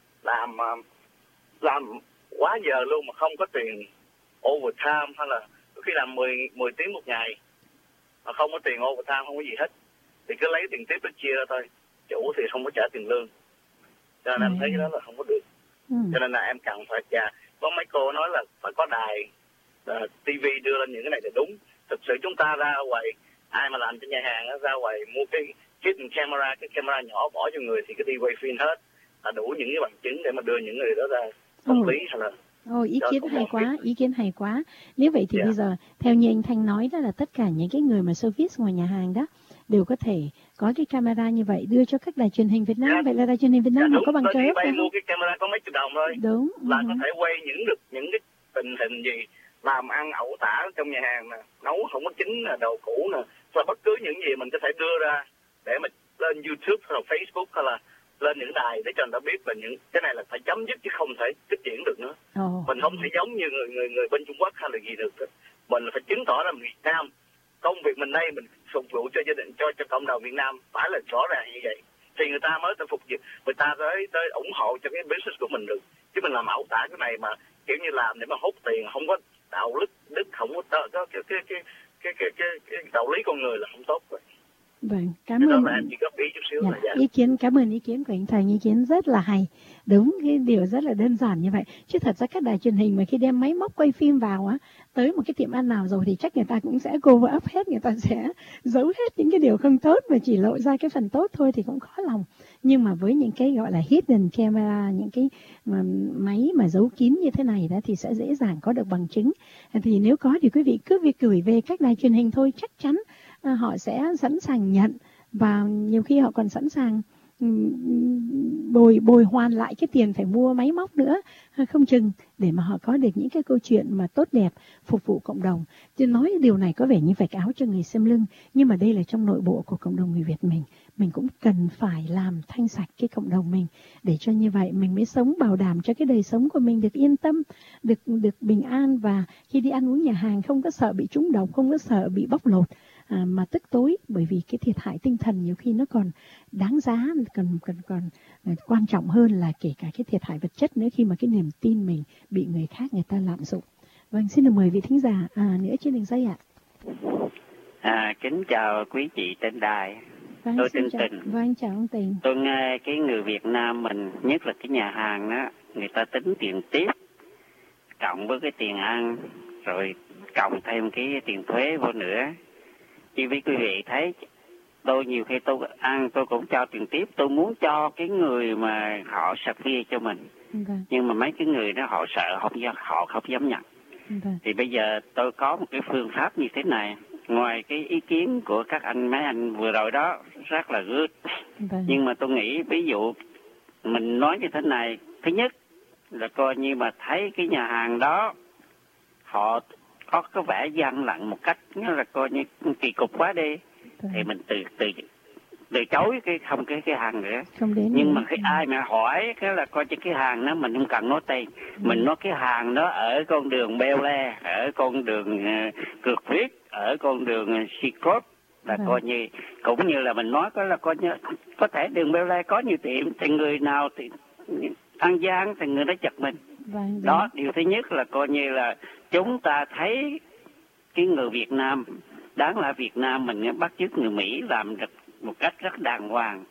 làm quá giờ luôn mà không có tiền overtime, hay là khi làm 10 tiếng một ngày mà không có tiền overtime, không có gì hết, thì cứ lấy tiền tiếp để chia ra thôi, chủ thì không có trả tiền lương, cho nên em thấy cái đó là không có được. Cho nên là em cần phải có mấy cô nói là phải có đài TV đưa lên những cái này là đúng. Thực sự chúng ta ra ngoài, ai mà làm cho nhà hàng ra ngoài mua cái hidden camera, cái camera nhỏ bỏ cho người thì cái đi quay phim hết, là đủ những cái bằng chứng để mà đưa những người đó ra công lý hay là. Ý kiến hay quá. Nếu vậy thì bây giờ theo như anh Thanh nói đó là tất cả những cái người mà service ngoài nhà hàng đó đều có thể có cái camera như vậy đưa cho các đài truyền hình Việt Nam. Vậy là đài truyền hình Việt Nam họ có bằng cớ phải mua cái camera có mấy triệu đồng thôi. Đúng. Là có thể quay những cái tình hình gì làm ăn ẩu tả trong nhà hàng nè, nấu không có chín nè, đồ cũ nè, và bất cứ những gì mình có thể đưa ra để mà lên YouTube hay là Facebook hay là lên những đài để cho người ta biết là những cái này là phải chấm dứt chứ không thể tiếp diễn được nữa. Mình không thể giống như người bên Trung Quốc hay là gì được. Mình phải chứng tỏ là Việt Nam, công việc mình đây mình phục vụ cho gia đình, cho cộng đồng Việt Nam phải là rõ ràng như vậy, thì người ta mới phục vụ, người ta tới ủng hộ cho cái business của mình được. Chứ mình làm ẩu tả cái này mà kiểu như làm để mà hút tiền, không có đạo đức, không có cái đạo lý con người là không tốt rồi. Vâng, cảm ơn. Cảm ơn ý kiến của anh Thành, ý kiến rất là hay. Đúng, cái điều rất là đơn giản như vậy. Chứ thật ra các đài truyền hình mà khi đem máy móc quay phim vào á, tới một cái tiệm ăn nào rồi thì chắc người ta cũng sẽ cover up hết, người ta sẽ giấu hết những cái điều không tốt mà chỉ lộ ra cái phần tốt thôi thì cũng khó lòng. Nhưng mà với những cái gọi là hidden camera, những cái máy mà giấu kín như thế này đó thì sẽ dễ dàng có được bằng chứng. Thì nếu có thì quý vị cứ việc gửi về các đài truyền hình thôi, chắc chắn họ sẽ sẵn sàng nhận, và nhiều khi họ còn sẵn sàng bồi hoàn lại cái tiền phải mua máy móc nữa, không chừng, để mà họ có được những cái câu chuyện mà tốt đẹp phục vụ cộng đồng. Chứ nói điều này có vẻ như vạch áo cho người xem lưng, nhưng mà đây là trong nội bộ của cộng đồng người Việt mình cũng cần phải làm thanh sạch cái cộng đồng mình, để cho như vậy mình mới sống bảo đảm cho cái đời sống của mình được yên tâm, được bình an, và khi đi ăn uống nhà hàng không có sợ bị trúng độc, không có sợ bị bóc lột mà tức tối, bởi vì cái thiệt hại tinh thần nhiều khi nó còn đáng giá, còn quan trọng hơn là kể cả cái thiệt hại vật chất nữa, khi mà cái niềm tin mình bị người khác người ta lạm dụng. Vâng, xin được mời vị thính giả nữa trên đường dây ạ. Kính chào quý chị trên đài. Vâng, tôi tên Tình. Vâng, chào ông Tình. Tôi nghe cái người Việt Nam mình, nhất là cái nhà hàng đó, người ta tính tiền tiếp cộng với cái tiền ăn, rồi cộng thêm cái tiền thuế vô nữa. Chỉ vì quý vị thấy tôi nhiều khi tôi ăn tôi cũng cho tiền tiếp, tôi muốn cho cái người mà họ service cho mình. Nhưng mà mấy cái người đó họ sợ, họ không dám nhận. Thì bây giờ tôi có một cái phương pháp như thế này. Ngoài cái ý kiến của mấy anh vừa rồi đó rất là good. Nhưng mà tôi nghĩ ví dụ mình nói như thế này, thứ nhất là coi như mà thấy cái nhà hàng đó họ có cái vẻ gian lận một cách là coi như kỳ cục quá đi, thì mình từ chối cái hàng nữa. Nhưng mà khi ai mà hỏi cái là coi cái hàng đó mình không cần nói tên, mình nói cái hàng đó ở con đường Bel Air, ở con đường Cược Viết, ở con đường Secret, là coi như cũng như là mình nói là coi như có thể đường Bel Air có nhiều tiệm, thì người nào thì ăn gian thì người đó chật mình. Đó, điều thứ nhất là coi như là chúng ta thấy cái người Việt Nam Đáng là Việt Nam mình bắt chước người Mỹ làm được một cách rất đàng hoàng,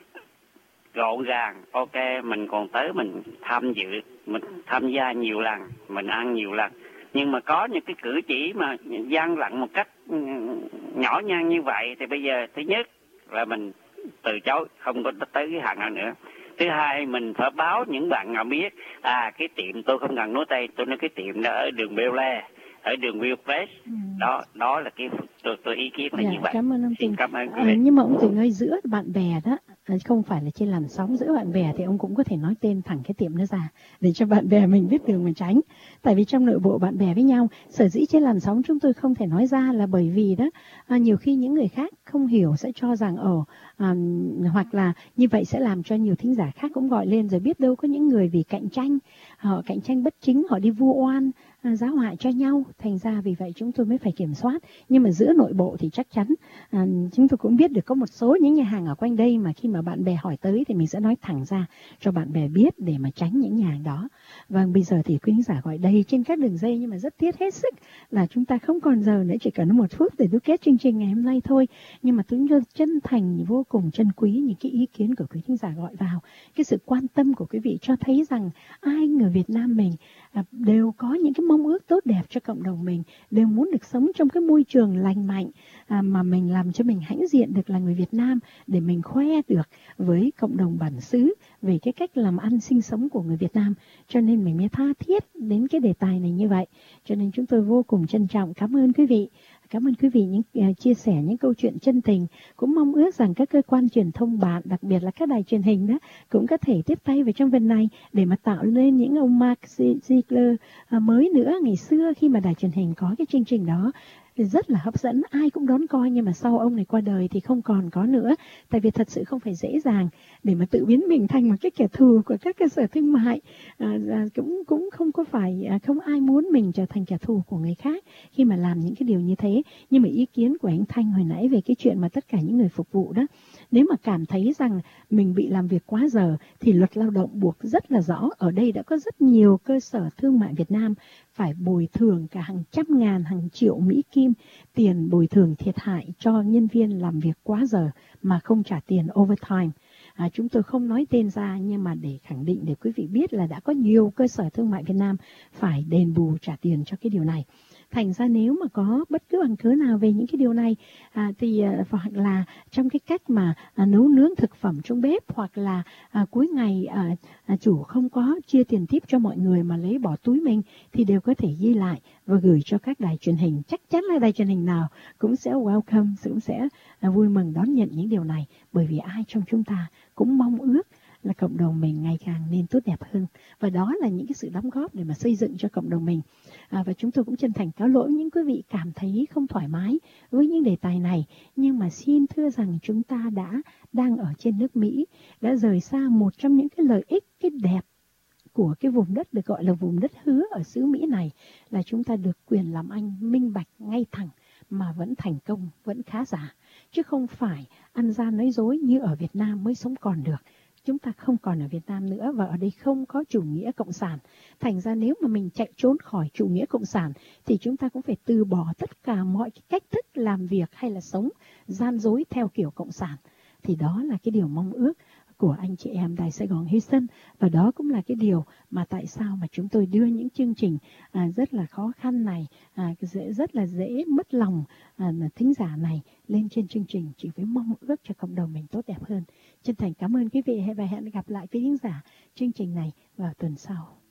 gọn gàng. Ok, mình còn tới mình tham dự, mình tham gia nhiều lần, mình ăn nhiều lần. Nhưng mà có những cái cử chỉ mà gian lận một cách nhỏ nhan như vậy thì bây giờ thứ nhất là mình từ chối, không có tới cái hàng nào nữa. Thứ hai, mình phải báo những bạn nào biết, cái tiệm tôi không cần nói tay, tôi nói cái tiệm đó ở đường Bel Air, ở đường Will Place. Đó là cái tôi ý kiến là như vậy. Cảm ơn ông Tình. Cảm ơn nhưng mà ông Tình ơi, giữa bạn bè đó, không phải là trên làn sóng, giữa bạn bè thì ông cũng có thể nói tên thẳng cái tiệm đó ra để cho bạn bè mình biết đường mà tránh. Tại vì trong nội bộ bạn bè với nhau, sở dĩ trên làn sóng chúng tôi không thể nói ra là bởi vì đó nhiều khi những người khác không hiểu sẽ cho rằng hoặc là như vậy sẽ làm cho nhiều thính giả khác cũng gọi lên, rồi biết đâu có những người vì cạnh tranh, họ cạnh tranh bất chính, họ đi vu oan giáo hại cho nhau. Thành ra vì vậy chúng tôi mới phải kiểm soát. Nhưng mà giữa nội bộ thì chắc chắn chúng tôi cũng biết được có một số những nhà hàng ở quanh đây mà khi mà bạn bè hỏi tới thì mình sẽ nói thẳng ra cho bạn bè biết để mà tránh những nhà hàng đó. Vâng, bây giờ thì quý khán giả gọi đầy trên các đường dây, nhưng mà rất tiếc hết sức là chúng ta không còn giờ nữa, chỉ cần 1 phút để đúc kết chương trình ngày hôm nay thôi. Nhưng mà tôi chân thành vô cùng trân quý những cái ý kiến của quý khán giả gọi vào, cái sự quan tâm của quý vị cho thấy rằng ai người Việt Nam mình đều có những cái mong ước tốt đẹp cho cộng đồng mình, đều muốn được sống trong cái môi trường lành mạnh mà mình làm cho mình hãnh diện được là người Việt Nam, để mình khoe được với cộng đồng bản xứ về cái cách làm ăn sinh sống của người Việt Nam. Cho nên mình mới tha thiết đến cái đề tài này như vậy. Cho nên chúng tôi vô cùng trân trọng cảm ơn quý vị. Cảm ơn quý vị những chia sẻ những câu chuyện chân tình. Cũng mong ước rằng các cơ quan truyền thông bạn, đặc biệt là các đài truyền hình đó, cũng có thể tiếp tay vào trong vấn này để mà tạo lên những ông Mark Ziegler mới nữa. Ngày xưa khi mà đài truyền hình có cái chương trình đó rất là hấp dẫn, ai cũng đón coi, nhưng mà sau ông này qua đời thì không còn có nữa. Tại vì thật sự không phải dễ dàng để mà tự biến mình thành một cái kẻ thù của các cơ sở thương mại. Cũng không có phải, không ai muốn mình trở thành kẻ thù của người khác khi mà làm những cái điều như thế. Nhưng mà ý kiến của anh Thanh hồi nãy về cái chuyện mà tất cả những người phục vụ đó, nếu mà cảm thấy rằng mình bị làm việc quá giờ thì luật lao động buộc rất là rõ. Ở đây đã có rất nhiều cơ sở thương mại Việt Nam phải bồi thường cả hàng trăm ngàn, hàng triệu Mỹ Kim tiền bồi thường thiệt hại cho nhân viên làm việc quá giờ mà không trả tiền overtime. Chúng tôi không nói tên ra, nhưng mà để khẳng định để quý vị biết là đã có nhiều cơ sở thương mại Việt Nam phải đền bù trả tiền cho cái điều này. Thành ra nếu mà có bất cứ bằng cớ nào về những cái điều này thì hoặc là trong cái cách mà nấu nướng thực phẩm trong bếp, hoặc là cuối ngày chủ không có chia tiền tip cho mọi người mà lấy bỏ túi mình, thì đều có thể ghi lại và gửi cho các đài truyền hình. Chắc chắn là đài truyền hình nào cũng sẽ welcome, cũng sẽ vui mừng đón nhận những điều này, bởi vì ai trong chúng ta cũng mong ước là cộng đồng mình ngày càng nên tốt đẹp hơn. Và đó là những cái sự đóng góp để mà xây dựng cho cộng đồng mình. Và chúng tôi cũng chân thành cáo lỗi những quý vị cảm thấy không thoải mái với những đề tài này. Nhưng mà xin thưa rằng chúng ta đang ở trên nước Mỹ, đã rời xa một trong những cái lợi ích, cái đẹp của cái vùng đất được gọi là vùng đất hứa ở xứ Mỹ này, là chúng ta được quyền làm ăn minh bạch, ngay thẳng, mà vẫn thành công, vẫn khá giả. Chứ không phải ăn gian nói dối như ở Việt Nam mới sống còn được. Chúng ta không còn ở Việt Nam nữa, và ở đây không có chủ nghĩa cộng sản. Thành ra nếu mà mình chạy trốn khỏi chủ nghĩa cộng sản thì chúng ta cũng phải từ bỏ tất cả mọi cái cách thức làm việc hay là sống gian dối theo kiểu cộng sản. Thì đó là cái điều mong ước của anh chị em Đài Sài Gòn Houston. Và đó cũng là cái điều mà tại sao mà chúng tôi đưa những chương trình rất là khó khăn này, rất là dễ mất lòng thính giả này lên trên chương trình, chỉ với mong ước cho cộng đồng mình tốt đẹp hơn. Chân thành cảm ơn quý vị và hẹn gặp lại quý thính giả chương trình này vào tuần sau.